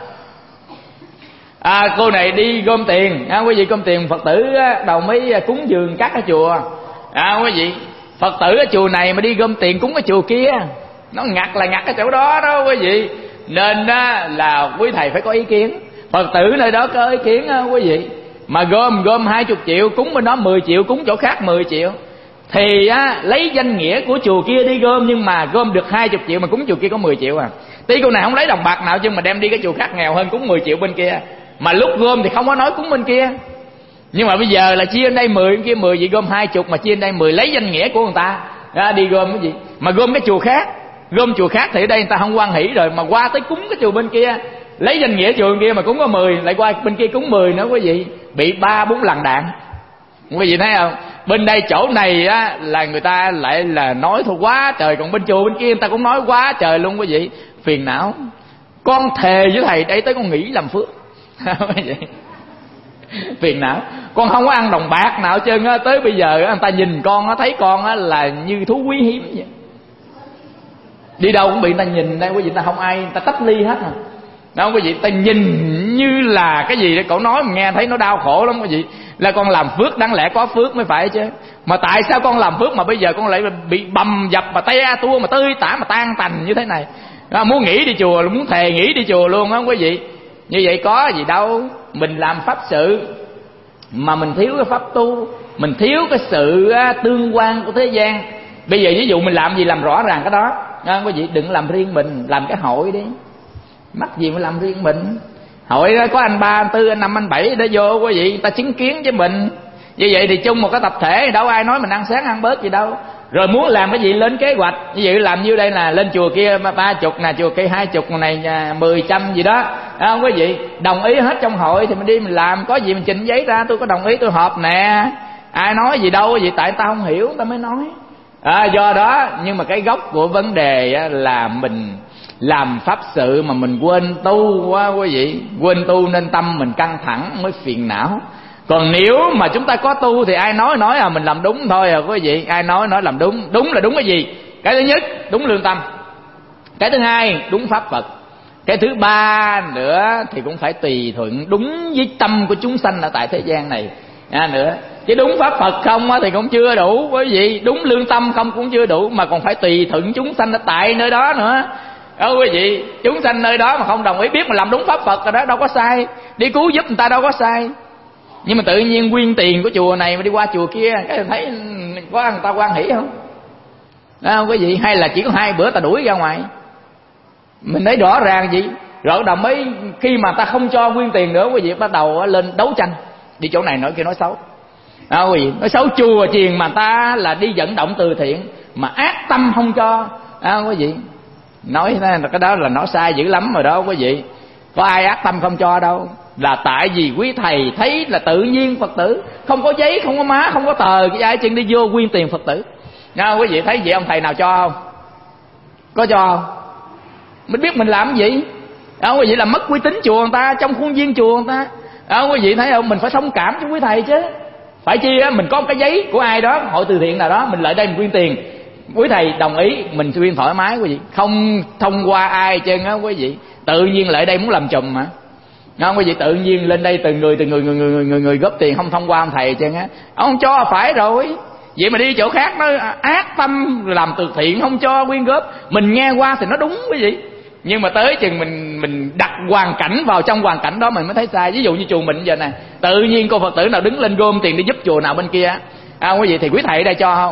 cô này đi gom tiền, quý vị, gom tiền Phật tử đầu mới cúng dường các cái chùa. Quý vị, Phật tử ở chùa này mà đi gom tiền cúng cái chùa kia, nó ngặt là ngặt cái chỗ đó đó quý vị. Nên là quý thầy phải có ý kiến. Phật tử nơi đó có ý kiến quý vị, mà gom 20 triệu cúng bên đó 10 triệu, cúng chỗ khác 10 triệu thì lấy danh nghĩa của chùa kia đi gom, nhưng mà gom được 20 triệu mà cúng chùa kia có 10 triệu Tí cô này không lấy đồng bạc nào chứ mà đem đi cái chùa khác nghèo hơn cúng 10 triệu bên kia. Mà lúc gom thì không có nói cúng bên kia, nhưng mà bây giờ là chia bên đây 10, bên kia 10, vậy gom 20 mà chia bên đây 10, lấy danh nghĩa của người ta đi gom cái gì. Mà gom cái chùa khác, gom chùa khác thì ở đây người ta không hoan hỷ rồi, mà qua tới cúng cái chùa bên kia, lấy danh nghĩa chùa bên kia mà cúng có 10, lại qua bên kia cúng 10 nữa quý vị, bị 3-4 lần đạn. Quý vị thấy không? Bên đây chỗ này là người ta lại là nói thôi quá trời, còn bên chùa bên kia người ta cũng nói quá trời luôn quý vị. Phiền não. Con thề với thầy đây tới con nghỉ làm phước. Phiền não. Con không có ăn đồng bạc nào hết trơn á. Tới bây giờ người ta nhìn con, thấy con là như thú quý hiếm vậy. Đi đâu cũng bị người ta nhìn. Đây quý vị, ta không ai, người ta tách ly hết à. Đó quý vị, ta nhìn như là cái gì đó. Cậu nói mà nghe thấy nó đau khổ lắm quý vị. Là con làm phước, đáng lẽ có phước mới phải chứ. Mà tại sao con làm phước mà bây giờ con lại bị bầm dập, mà te tua, mà tơi tả, mà tan tành như thế này? Muốn nghỉ đi chùa, muốn thề nghỉ đi chùa luôn á quý vị. Như vậy có gì đâu. Mình làm pháp sự mà mình thiếu cái pháp tu, mình thiếu cái sự tương quan của thế gian. Bây giờ ví dụ mình làm gì làm rõ ràng cái đó. Quý vị đừng làm riêng mình, làm cái hội đi. Mắc gì mà làm riêng mình. Hội đó có anh 3, anh 4, anh 5, anh 7 để vô quý vị, người ta chứng kiến với mình. Như vậy thì chung một cái tập thể, đâu ai nói mình ăn sáng ăn bớt gì đâu. Rồi muốn làm cái gì lên kế hoạch. Như vậy làm như đây là lên chùa kia 30 nè, chùa kia 20 này, 10 trăm gì đó. Không quý vị, đồng ý hết trong hội thì mình đi mình làm. Có gì mình trình giấy ra, tôi có đồng ý tôi họp nè. Ai nói gì đâu vậy, tại ta không hiểu ta mới nói. Do đó, nhưng mà cái gốc của vấn đề là mình làm pháp sự mà mình quên tu quá quý vị. Quên tu nên tâm mình căng thẳng mới phiền não. Còn nếu mà chúng ta có tu thì ai nói mình làm đúng thôi quý vị. Ai nói làm đúng. Đúng là đúng cái gì? Cái thứ nhất, đúng lương tâm. Cái thứ hai, đúng pháp Phật. Cái thứ ba nữa thì cũng phải tùy thuận đúng với tâm của chúng sanh ở tại thế gian này nữa. Chứ đúng pháp Phật không thì cũng chưa đủ quý vị. Đúng lương tâm không cũng chưa đủ, mà còn phải tùy thuận chúng sanh ở tại nơi đó nữa. Quý vị, chúng sanh nơi đó mà không đồng ý, biết mà làm đúng pháp Phật rồi đó, đâu có sai. Đi cứu giúp người ta đâu có sai. Nhưng mà tự nhiên quyên tiền của chùa này mà đi qua chùa kia, cái thấy có người ta hoan hỷ không? Quý vị, hay là chỉ có 2 bữa ta đuổi ra ngoài. Mình thấy rõ ràng gì. Rồi đồng ý khi mà ta không cho quyên tiền nữa, quý vị bắt đầu lên đấu tranh. Đi chỗ này nói kia nói xấu. Quý vị, nói xấu chùa chiền mà ta là đi vận động từ thiện, mà ác tâm không cho. Quý vị, nói là cái đó là nó sai dữ lắm rồi đó quý vị. Có ai ác tâm không cho đâu. Là tại vì quý thầy thấy là tự nhiên Phật tử không có giấy, không có má, không có tờ, cái ai chân đi vô quyên tiền Phật tử. Quý vị thấy vậy ông thầy nào cho không? Có cho không? Mình biết mình làm cái gì. Quý vị làm mất uy tín chùa người ta, trong khuôn viên chùa người ta. Quý vị thấy không? Mình phải thông cảm cho quý thầy chứ. Phải chi mình có một cái giấy của ai đó, hội từ thiện nào đó, mình lại đây mình quyên tiền, quý thầy đồng ý, mình quyên thoải mái quý vị, không thông qua ai trơn á quý vị. Tự nhiên lại đây muốn làm chùm mà, quý vị, tự nhiên lên đây từng người góp tiền, không thông qua ông thầy trơn á. Ông không cho phải rồi. Vậy mà đi chỗ khác nó ác tâm làm từ thiện không cho quyên góp. Mình nghe qua thì nó đúng quý vị, nhưng mà tới chừng mình đặt hoàn cảnh vào trong hoàn cảnh đó mình mới thấy sai. Ví dụ như chùa mình giờ nè, tự nhiên cô Phật tử nào đứng lên gom tiền đi giúp chùa nào bên kia quý vị, thì quý thầy ở đây cho không?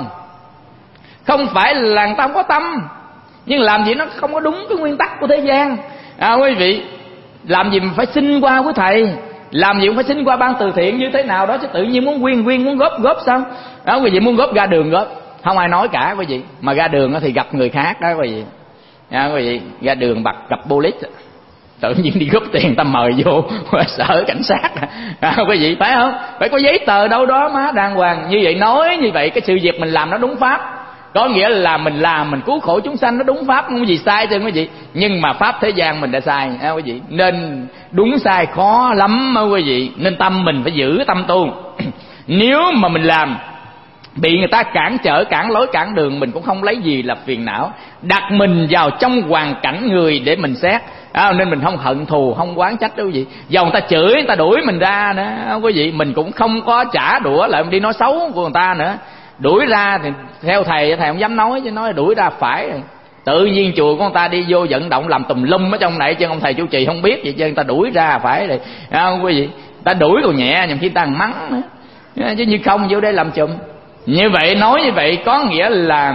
Không phải là người ta không có tâm, nhưng làm gì nó không có đúng cái nguyên tắc của thế gian. Quý vị, làm gì mình phải xin qua quý thầy, làm gì cũng phải xin qua ban từ thiện như thế nào đó chứ. Tự nhiên muốn quyên muốn góp sao? Quý vị, muốn góp ra đường góp, không ai nói cả quý vị. Mà ra đường thì gặp người khác đó quý vị. Quý vị, ra đường gặp police, tự nhiên đi góp tiền ta mời vô sở cảnh sát. Quý vị phải không? Phải có giấy tờ đâu đó má đàng hoàng. Như vậy nói như vậy cái sự việc mình làm nó đúng pháp, có nghĩa là mình làm mình cứu khổ chúng sanh, nó đúng pháp, không có gì sai chứ quý vị. Nhưng mà pháp thế gian mình đã sai quý vị, nên đúng sai khó lắm quý vị. Nên tâm mình phải giữ tâm tu. Nếu mà mình làm bị người ta cản trở, cản lối, cản đường, mình cũng không lấy gì là phiền não. Đặt mình vào trong hoàn cảnh người để mình xét, nên mình không hận thù, không oán trách đâu quý vị. Dầu người ta chửi, người ta đuổi mình ra nữa quý vị, mình cũng không có trả đũa lại, mình đi nói xấu của người ta nữa. Đuổi ra thì theo thầy không dám nói, chứ nói đuổi ra phải rồi. Tự nhiên chùa của người ta đi vô vận động làm tùm lum ở trong này chứ ông thầy chủ trì không biết vậy chứ người ta đuổi ra phải rồi. Quý vị, ta đuổi còn nhẹ, nhưng khi ta mắng nữa, chứ như không vô đây làm chùm. Như vậy, nói như vậy có nghĩa là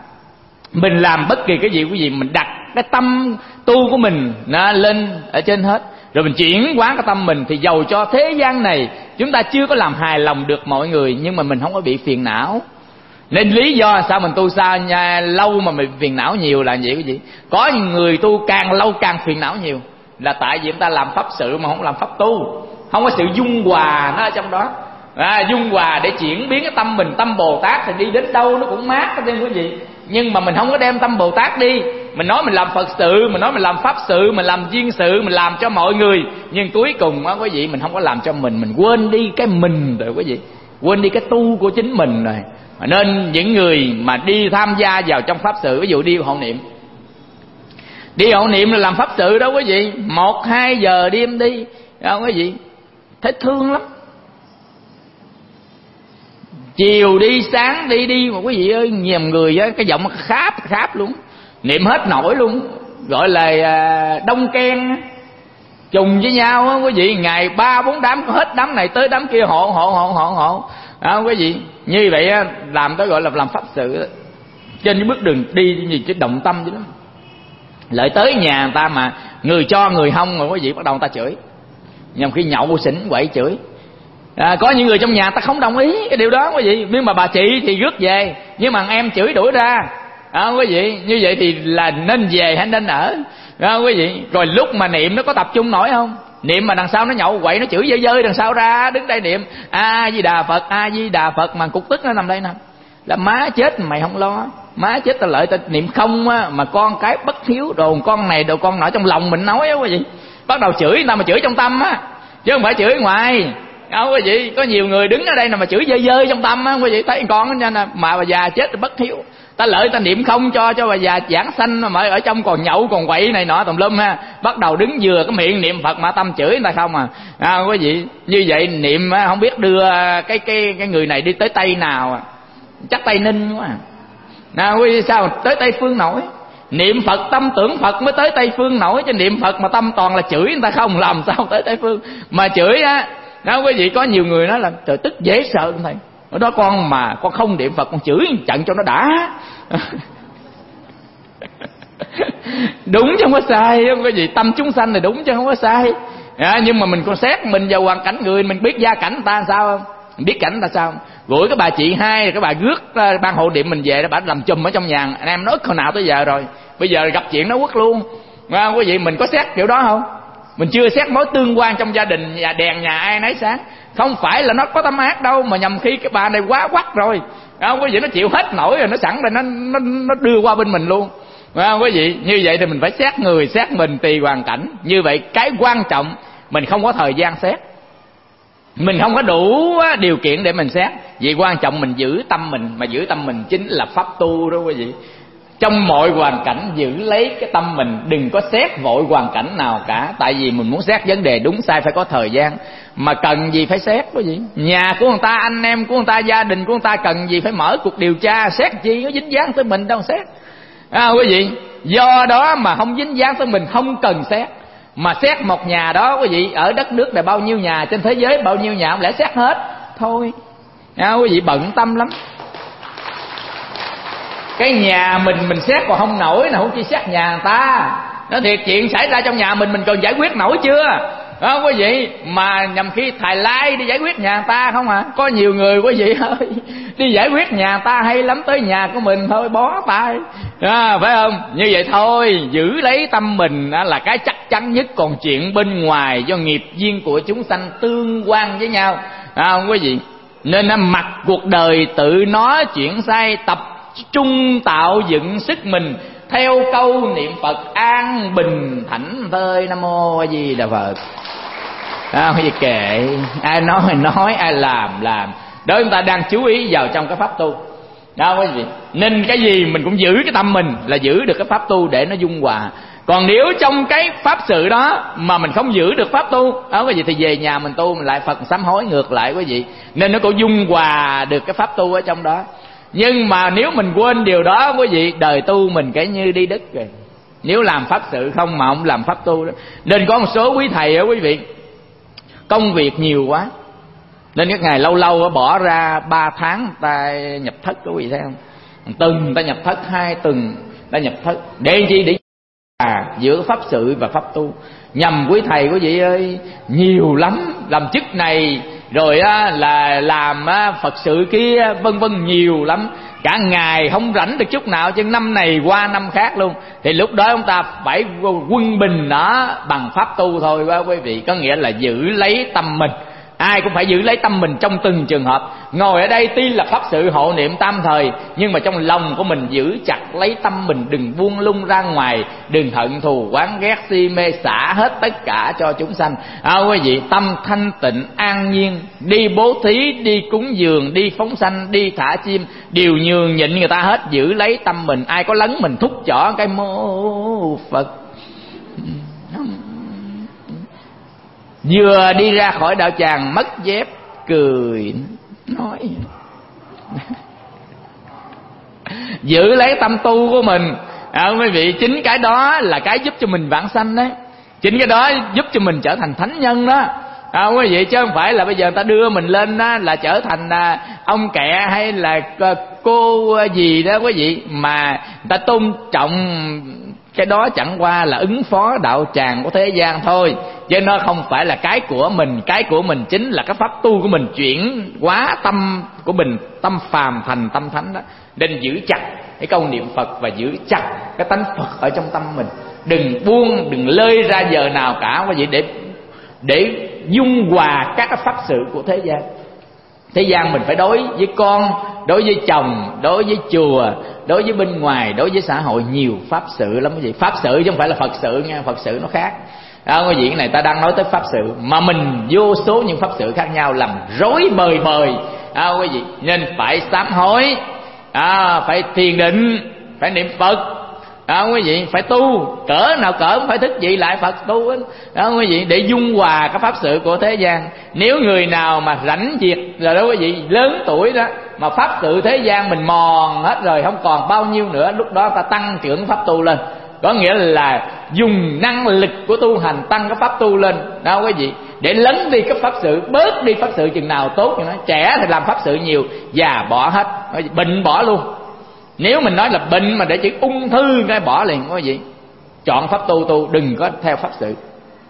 mình làm bất kỳ cái gì quý vị, mình đặt cái tâm tu của mình lên ở trên hết, rồi mình chuyển hóa cái tâm mình, thì dầu cho thế gian này chúng ta chưa có làm hài lòng được mọi người, nhưng mà mình không có bị phiền não. Nên lý do sao mình tu xa lâu mà mình phiền não nhiều là vậy quý vị. Có những người tu càng lâu càng phiền não nhiều, là tại vì người ta làm pháp sự mà không làm pháp tu, không có sự dung hòa nó ở trong đó. Dung hòa để chuyển biến cái tâm mình. Tâm Bồ Tát thì đi đến đâu nó cũng mát đó quý vị, nhưng mà mình không có đem tâm Bồ Tát đi, Mình nói mình làm Phật sự, mình nói mình làm pháp sự, mình làm duyên sự, mình làm cho mọi người, nhưng cuối cùng á quý vị mình không có làm cho mình quên đi cái mình rồi quý vị, quên đi cái tu của chính mình rồi. Nên những người mà đi tham gia vào trong pháp sự, ví dụ đi hộ niệm, đi hộ niệm là làm pháp sự đó quý vị, 1-2 giờ đêm đi, không quý vị, thấy thương lắm. Chiều đi, sáng đi mà quý vị ơi, nhiều người á, cái giọng kháp luôn, niệm hết nổi luôn, gọi là đông ken trùng với nhau á quý vị, ngày 3-4 đám, hết đám này tới đám kia hộ quý vị. Như vậy á, làm tới gọi là làm pháp sự đó. Trên cái bước đường đi gì chứ động tâm chứ lắm. Lại tới nhà người ta mà người cho người không mà quý vị, bắt đầu người ta chửi, nhằm khi nhậu xỉn quậy chửi. Có những người trong nhà ta không đồng ý cái điều đó quý vị, nhưng mà bà chị thì rước về, nhưng mà em chửi đuổi ra, quý vị. Như vậy thì là nên về hay nên ở, quý vị. Rồi lúc mà niệm nó có tập trung nổi không? Niệm mà đằng sau nó nhậu quậy, nó chửi dơi đằng sau ra, đứng đây niệm A Di Đà Phật, A Di Đà Phật, mà cục tức nó nằm đây nè, là má chết mày không lo, má chết ta lợi ta niệm không á, mà con cái bất hiếu đồ con này đồ con nọ, trong lòng mình nói á quý vị, bắt đầu chửi người ta mà chửi trong tâm á, chứ không phải chửi ngoài. Quý vị, có nhiều người đứng ở đây mà chửi dơi trong tâm á quý vị, thấy con nó mà bà già chết rồi bất hiếu, ta lợi ta niệm không cho bà già giảng sanh mà ở trong còn nhậu còn quậy này nọ tùm lum ha, bắt đầu đứng vừa cái miệng niệm Phật mà tâm chửi người ta không quý vị. Như vậy niệm không biết đưa cái người này đi tới Tây nào, chắc Tây Ninh quá quý vị. Sao tới Tây Phương nổi? Niệm Phật tâm tưởng Phật mới tới Tây Phương nổi, chứ niệm Phật mà tâm toàn là chửi người ta không, làm sao tới Tây Phương. Mà chửi á đó quý vị, có nhiều người nói là trời tức dễ sợ thầy, ở đó con mà con không niệm Phật con chửi trận cho nó đã. Đúng chứ không có sai không quý vị, tâm chúng sanh là đúng chứ không có sai. Nhưng mà mình còn xét mình vào hoàn cảnh người, mình biết gia cảnh người ta sao không, mình biết cảnh người ta sao không. Gửi cái bà chị hai, cái bà rước ban hộ niệm mình về đó, bà làm chùm ở trong nhà, anh em nói hồi nào tới giờ rồi, bây giờ gặp chuyện nó quất luôn. Quý vị, mình có xét kiểu đó không? Mình chưa xét mối tương quan trong gia đình, nhà đèn nhà ai nấy sáng. Không phải là nó có tâm ác đâu, mà nhầm khi cái bà này quá quắc rồi, quý vị, nó chịu hết nổi rồi, nó sẵn rồi nó đưa qua bên mình luôn. Quý vị, như vậy thì mình phải xét người xét mình tùy hoàn cảnh. Như vậy cái quan trọng mình không có thời gian xét, mình không có đủ điều kiện để mình xét. Vậy quan trọng mình giữ tâm mình, mà giữ tâm mình chính là pháp tu đó quý vị. Trong mọi hoàn cảnh giữ lấy cái tâm mình, đừng có xét vội hoàn cảnh nào cả. Tại vì mình muốn xét vấn đề đúng sai phải có thời gian, mà cần gì phải xét quý vị. Nhà của người ta, anh em của người ta, gia đình của người ta, cần gì phải mở cuộc điều tra, xét chi nó dính dáng tới mình đâu xét. Quý vị, do đó mà không dính dáng tới mình không cần xét. Mà xét một nhà đó quý vị, ở đất nước này bao nhiêu nhà, trên thế giới bao nhiêu nhà, không lẽ xét hết thôi. Quý vị bận tâm lắm. Cái nhà mình xét còn không nổi, nào không chỉ xét nhà người ta. Nó thiệt chuyện xảy ra trong nhà mình cần giải quyết nổi chưa đó quý vị. Mà nhầm khi thầy lai đi giải quyết nhà người ta không à. Có nhiều người quý vị ơi, đi giải quyết nhà người ta hay lắm, tới nhà của mình thôi bó tay phải không. Như vậy thôi, giữ lấy tâm mình là cái chắc chắn nhất. Còn chuyện bên ngoài do nghiệp duyên của chúng sanh tương quan với nhau không quý vị. Nên mặc cuộc đời tự nó chuyển sai, tập trung tạo dựng sức mình theo câu niệm Phật an bình thảnh thơi. Nam Mô A Di Đà Phật. Không gì kệ, ai nói, ai làm. Đó chúng ta đang chú ý vào trong cái pháp tu đó quý vị. Nên cái gì mình cũng giữ cái tâm mình, là giữ được cái pháp tu để nó dung hòa. Còn nếu trong cái pháp sự đó mà mình không giữ được pháp tu đó quý vị, thì về nhà mình tu mình lại Phật sám hối ngược lại quý vị. Nên nó cũng dung hòa được cái pháp tu ở trong đó. Nhưng mà nếu mình quên điều đó quý vị, đời tu mình kể như đi đứt rồi. Nếu làm pháp sự không mà không làm pháp tu đó. Nên có một số quý thầy quý vị, công việc nhiều quá, nên các ngày lâu lâu bỏ ra 3 tháng ta nhập thất quý vị thấy không. Tuần ta nhập thất, 2 tuần ta nhập thất. Để chi? Để giữa pháp sự và pháp tu. Nhằm quý thầy quý vị ơi, nhiều lắm. Làm chức này rồi là làm Phật sự kia vân vân, nhiều lắm. Cả ngày không rảnh được chút nào, chứ năm này qua năm khác luôn. Thì lúc đó chúng ta phải quân bình nó bằng pháp tu thôi quý vị. Có nghĩa là giữ lấy tâm mình Ai cũng phải giữ lấy tâm mình trong từng trường hợp. Ngồi ở đây tuy là pháp sự hộ niệm tam thời, nhưng mà trong lòng của mình giữ chặt lấy tâm mình, đừng buông lung ra ngoài, đừng hận thù oán ghét si mê, xả hết tất cả cho chúng sanh. Quý vị, tâm thanh tịnh an nhiên, đi bố thí, đi cúng dường, đi phóng sanh, đi thả chim, đều nhường nhịn người ta hết, giữ lấy tâm mình. Ai có lấn mình thúc chỏ cái mô Phật. Vừa đi ra khỏi đạo tràng mất dép cười nói giữ lấy tâm tu của mình. Quý vị, chính cái đó là cái giúp cho mình vãng sanh đấy, chính cái đó giúp cho mình trở thành thánh nhân đó. Quý vị, chứ không phải là bây giờ người ta đưa mình lên đó là trở thành ông kẹ hay là cô gì đó quý vị, mà người ta tôn trọng cái đó chẳng qua là ứng phó đạo tràng của thế gian thôi, chứ nó không phải là cái của mình. Cái của mình chính là cái pháp tu của mình, chuyển hóa tâm của mình, tâm phàm thành tâm thánh đó. Nên giữ chặt cái câu niệm Phật và giữ chặt cái tánh Phật ở trong tâm mình, đừng buông, đừng lơi ra giờ nào cả quý vị, để dung hòa các cái pháp sự của thế gian. Thế gian mình phải đối với con, đối với chồng, đối với chùa, đối với bên ngoài, đối với xã hội nhiều pháp sự lắm quý vị. Pháp sự chứ không phải là Phật sự nha, Phật sự nó khác. Quý vị, cái này ta đang nói tới pháp sự, mà mình vô số những pháp sự khác nhau làm rối bời bời. Quý vị, nên phải sám hối, phải thiền định, phải niệm Phật. Quý vị, phải tu, cỡ nào cỡ cũng phải thức dậy lại Phật tu đó quý vị, để dung hòa các pháp sự của thế gian. Nếu người nào mà rảnh việc rồi đó quý vị, lớn tuổi đó, mà pháp sự thế gian mình mòn hết rồi, không còn bao nhiêu nữa, lúc đó ta tăng trưởng pháp tu lên, có nghĩa là dùng năng lực của tu hành tăng cái pháp tu lên đó quý vị, để lấn đi cái pháp sự, bớt đi pháp sự chừng nào tốt cho nó. Trẻ thì làm pháp sự nhiều, già bỏ hết, bệnh bỏ luôn. Nếu mình nói là bệnh mà để chữ ung thư cái bỏ liền quý vị. Chọn pháp tu, đừng có theo pháp sự.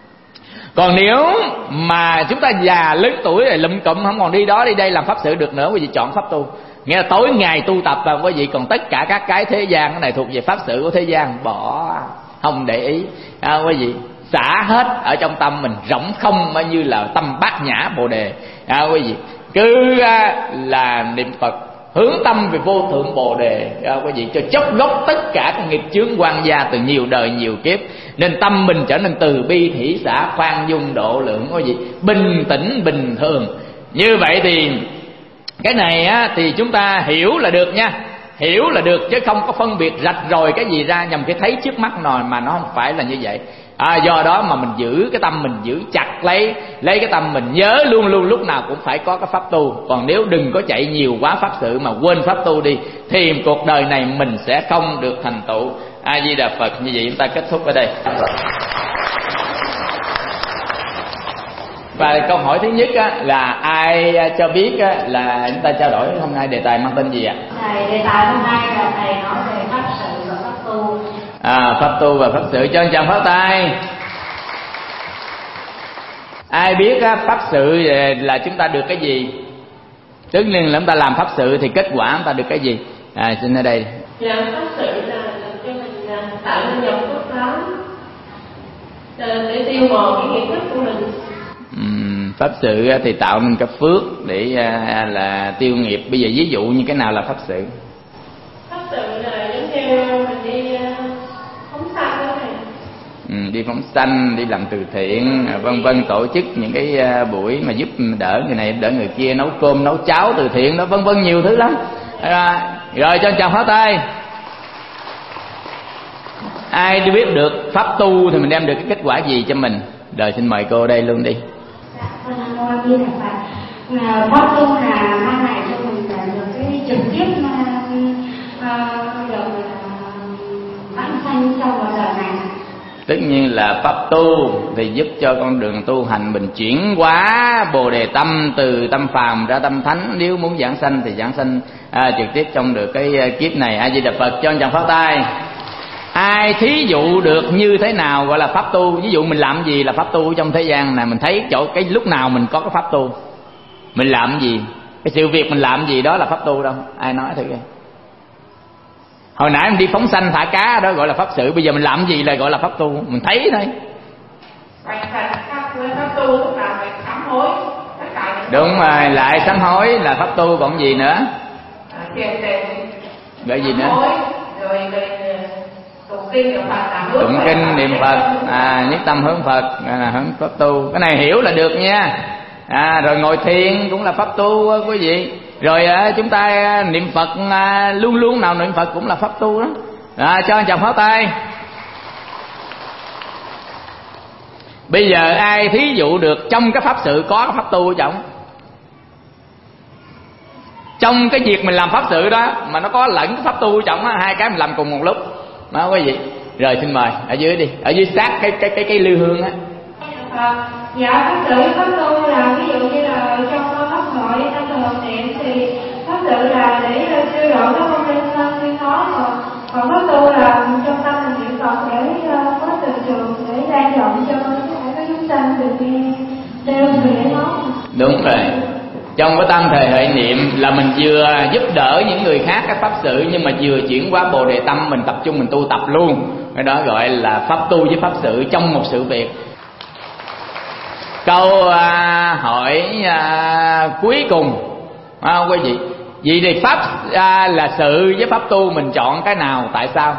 Còn nếu mà chúng ta già lớn tuổi rồi lụm cụm không còn đi đó đi đây làm pháp sự được nữa quý vị, chọn pháp tu. Nghĩa là tối ngày tu tập và quý vị, còn tất cả các cái thế gian cái này thuộc về pháp sự của thế gian, bỏ, không để ý. Quý vị, xả hết ở trong tâm mình, rỗng không, như là tâm bát nhã bồ đề. Quý vị, cứ là niệm Phật, hướng tâm về vô thượng bồ đề, quý vị, cho chốc gốc tất cả các nghiệp chướng quan gia từ nhiều đời nhiều kiếp. Nên tâm mình trở nên từ bi thủy xả, khoan dung độ lượng, quý vị, bình tĩnh bình thường. Như vậy thì cái này thì chúng ta hiểu là được nha, hiểu là được, chứ không có phân biệt rạch ròi cái gì ra nhằm cái thấy trước mắt nồi, mà nó không phải là như vậy. Do đó mà mình giữ cái tâm mình, giữ chặt lấy cái tâm mình, nhớ luôn luôn lúc nào cũng phải có cái pháp tu. Còn nếu đừng có chạy nhiều quá pháp sự mà quên pháp tu đi, thì cuộc đời này mình sẽ không được thành tựu. A Di Đà Phật. Như vậy chúng ta kết thúc ở đây. Và câu hỏi thứ nhất là ai cho biết là chúng ta trao đổi hôm nay đề tài mang tên gì ạ? Thầy, đề tài hôm nay là thầy nói về pháp sự và pháp tu. Pháp tu và pháp sự, cho anh chàng pháo tay. Ai biết pháp sự là chúng ta được cái gì? Tất nhiên là chúng ta làm pháp sự thì kết quả chúng ta được cái gì? Xin ở đây. Dạ, pháp sự là cho mình tạo nên dòng phước lớn để tiêu mòn cái nghiệp thức của mình. Pháp sự thì tạo nên cái phước để là tiêu nghiệp. Bây giờ ví dụ như cái nào là pháp sự? Pháp sự là giống như mình đi phóng sanh đó này. Đi phóng sanh, đi làm từ thiện, vân vân, tổ chức những cái buổi mà giúp đỡ người này đỡ người kia, nấu cơm nấu cháo từ thiện đó, vân vân, nhiều thứ lắm. Rồi cho anh chào pháo tay. Ai đi biết được pháp tu thì mình đem được cái kết quả gì cho mình? Rồi xin mời cô đây luôn đi. Pháp tu là mang lại cho mình được cái trực tiếp vãng sanh trong cuộc đời này. Tất nhiên là pháp tu thì giúp cho con đường tu hành mình chuyển hóa bồ đề tâm từ tâm phàm ra tâm thánh. Nếu muốn giảng sanh thì giảng sanh trực tiếp trong được cái kiếp này. A Di Đà Phật. Cho anh chàng pháo tay. Ai thí dụ được như thế nào gọi là pháp tu? Ví dụ mình làm gì là pháp tu trong thế gian này, mình thấy chỗ cái lúc nào mình có cái pháp tu, mình làm gì, cái sự việc mình làm gì đó là pháp tu đâu? Ai nói thử coi. Hồi nãy mình đi phóng sanh thả cá đó gọi là pháp sự, bây giờ mình làm gì là gọi là pháp tu? Mình thấy thôi. Pháp tu tức là phải sám hối tất cả Đúng rồi, lại sám hối là pháp tu, còn gì nữa? Gọi gì nữa? Rồi tụng kinh niệm Phật, tụng kinh niệm Phật, nhất tâm hướng Phật là hướng pháp tu. Cái này hiểu là được nha. Rồi ngồi thiền cũng là pháp tu quý vị. Rồi chúng ta niệm Phật, luôn luôn nào niệm Phật cũng là pháp tu đó. Cho anh chồng pháo tay. Bây giờ ai thí dụ được trong cái pháp sự có cái pháp tu chồng? Trong cái việc mình làm pháp sự đó mà nó có lẫn cái pháp tu chồng á, hai cái mình làm cùng một lúc đó quý vị. Rồi xin mời ở dưới đi, ở dưới sát cái lư hương á. Dạ pháp sự pháp tu là ví dụ như là trong pháp hội trong thường niệm thì pháp sự là để siêu độ các con linh thân nguyên nói, còn pháp tu là trong tâm mình niệm Phật để có từ trường để lan rộng cho các chúng sanh được đi theo người nói. Đúng rồi. Trong cái tâm thời hệ niệm là mình vừa giúp đỡ những người khác cái pháp sự, nhưng mà vừa chuyển qua bồ đề tâm mình tập trung mình tu tập luôn. Cái đó gọi là pháp tu với pháp sự trong một sự việc. Câu hỏi cuối cùng quý vị, vì thì pháp là sự với pháp tu mình chọn cái nào, tại sao?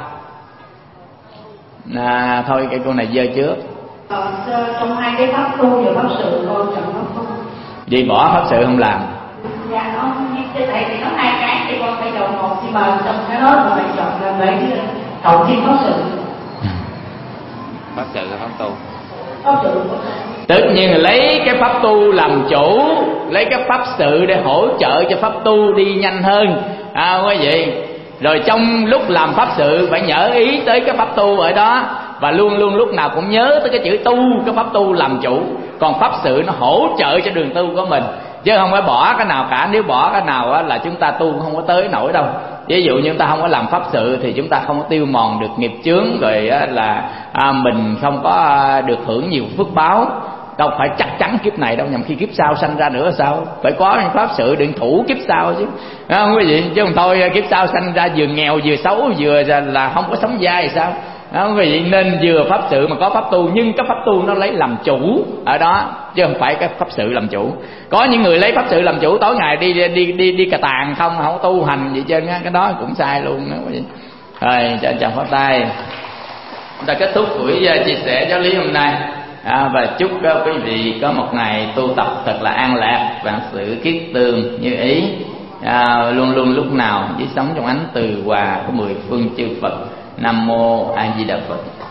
Thôi cái câu này dơ trước. Trong hai cái pháp tu và pháp sự con chọn pháp tu. Vì bỏ pháp sự không làm. Dạ nó tại vì nó hai cái thì con phải chọn một, thì mà trong cái đó con phải chọn là lấy cộng thêm pháp sự. Pháp sự là pháp tu. Pháp sự. Tất nhiên là lấy cái pháp tu làm chủ, lấy cái pháp sự để hỗ trợ cho pháp tu đi nhanh hơn quý vị. Rồi trong lúc làm pháp sự phải nhớ ý tới cái pháp tu ở đó, và luôn luôn lúc nào cũng nhớ tới cái chữ tu, cái pháp tu làm chủ. Còn pháp sự nó hỗ trợ cho đường tu của mình, chứ không phải bỏ cái nào cả. Nếu bỏ cái nào là chúng ta tu không có tới nổi đâu. Ví dụ như chúng ta không có làm pháp sự thì chúng ta không có tiêu mòn được nghiệp chướng, rồi là mình không có được hưởng nhiều phước báo. Đâu phải chắc chắn kiếp này đâu, nhằm khi kiếp sau sanh ra nữa sao? Phải có pháp sự điện thủ kiếp sau chứ, không quý vị? Chứ không thôi kiếp sau sanh ra vừa nghèo vừa xấu vừa là không có sống dai thì sao? Không quý vị? Nên vừa pháp sự mà có pháp tu, nhưng cái pháp tu nó lấy làm chủ ở đó, chứ không phải cái pháp sự làm chủ. Có những người lấy pháp sự làm chủ, tối ngày đi cà tàng không có tu hành gì trơn á, cái đó cũng sai luôn đó quý vị. Rồi cho anh chào pháo tay. Chúng ta kết thúc buổi chia sẻ giáo lý hôm nay. Và chúc quý vị có một ngày tu tập thật là an lạc, vạn sự kiết tường như ý, luôn luôn lúc nào với sống trong ánh từ hòa của mười phương chư Phật. Nam mô A Di Đà Phật.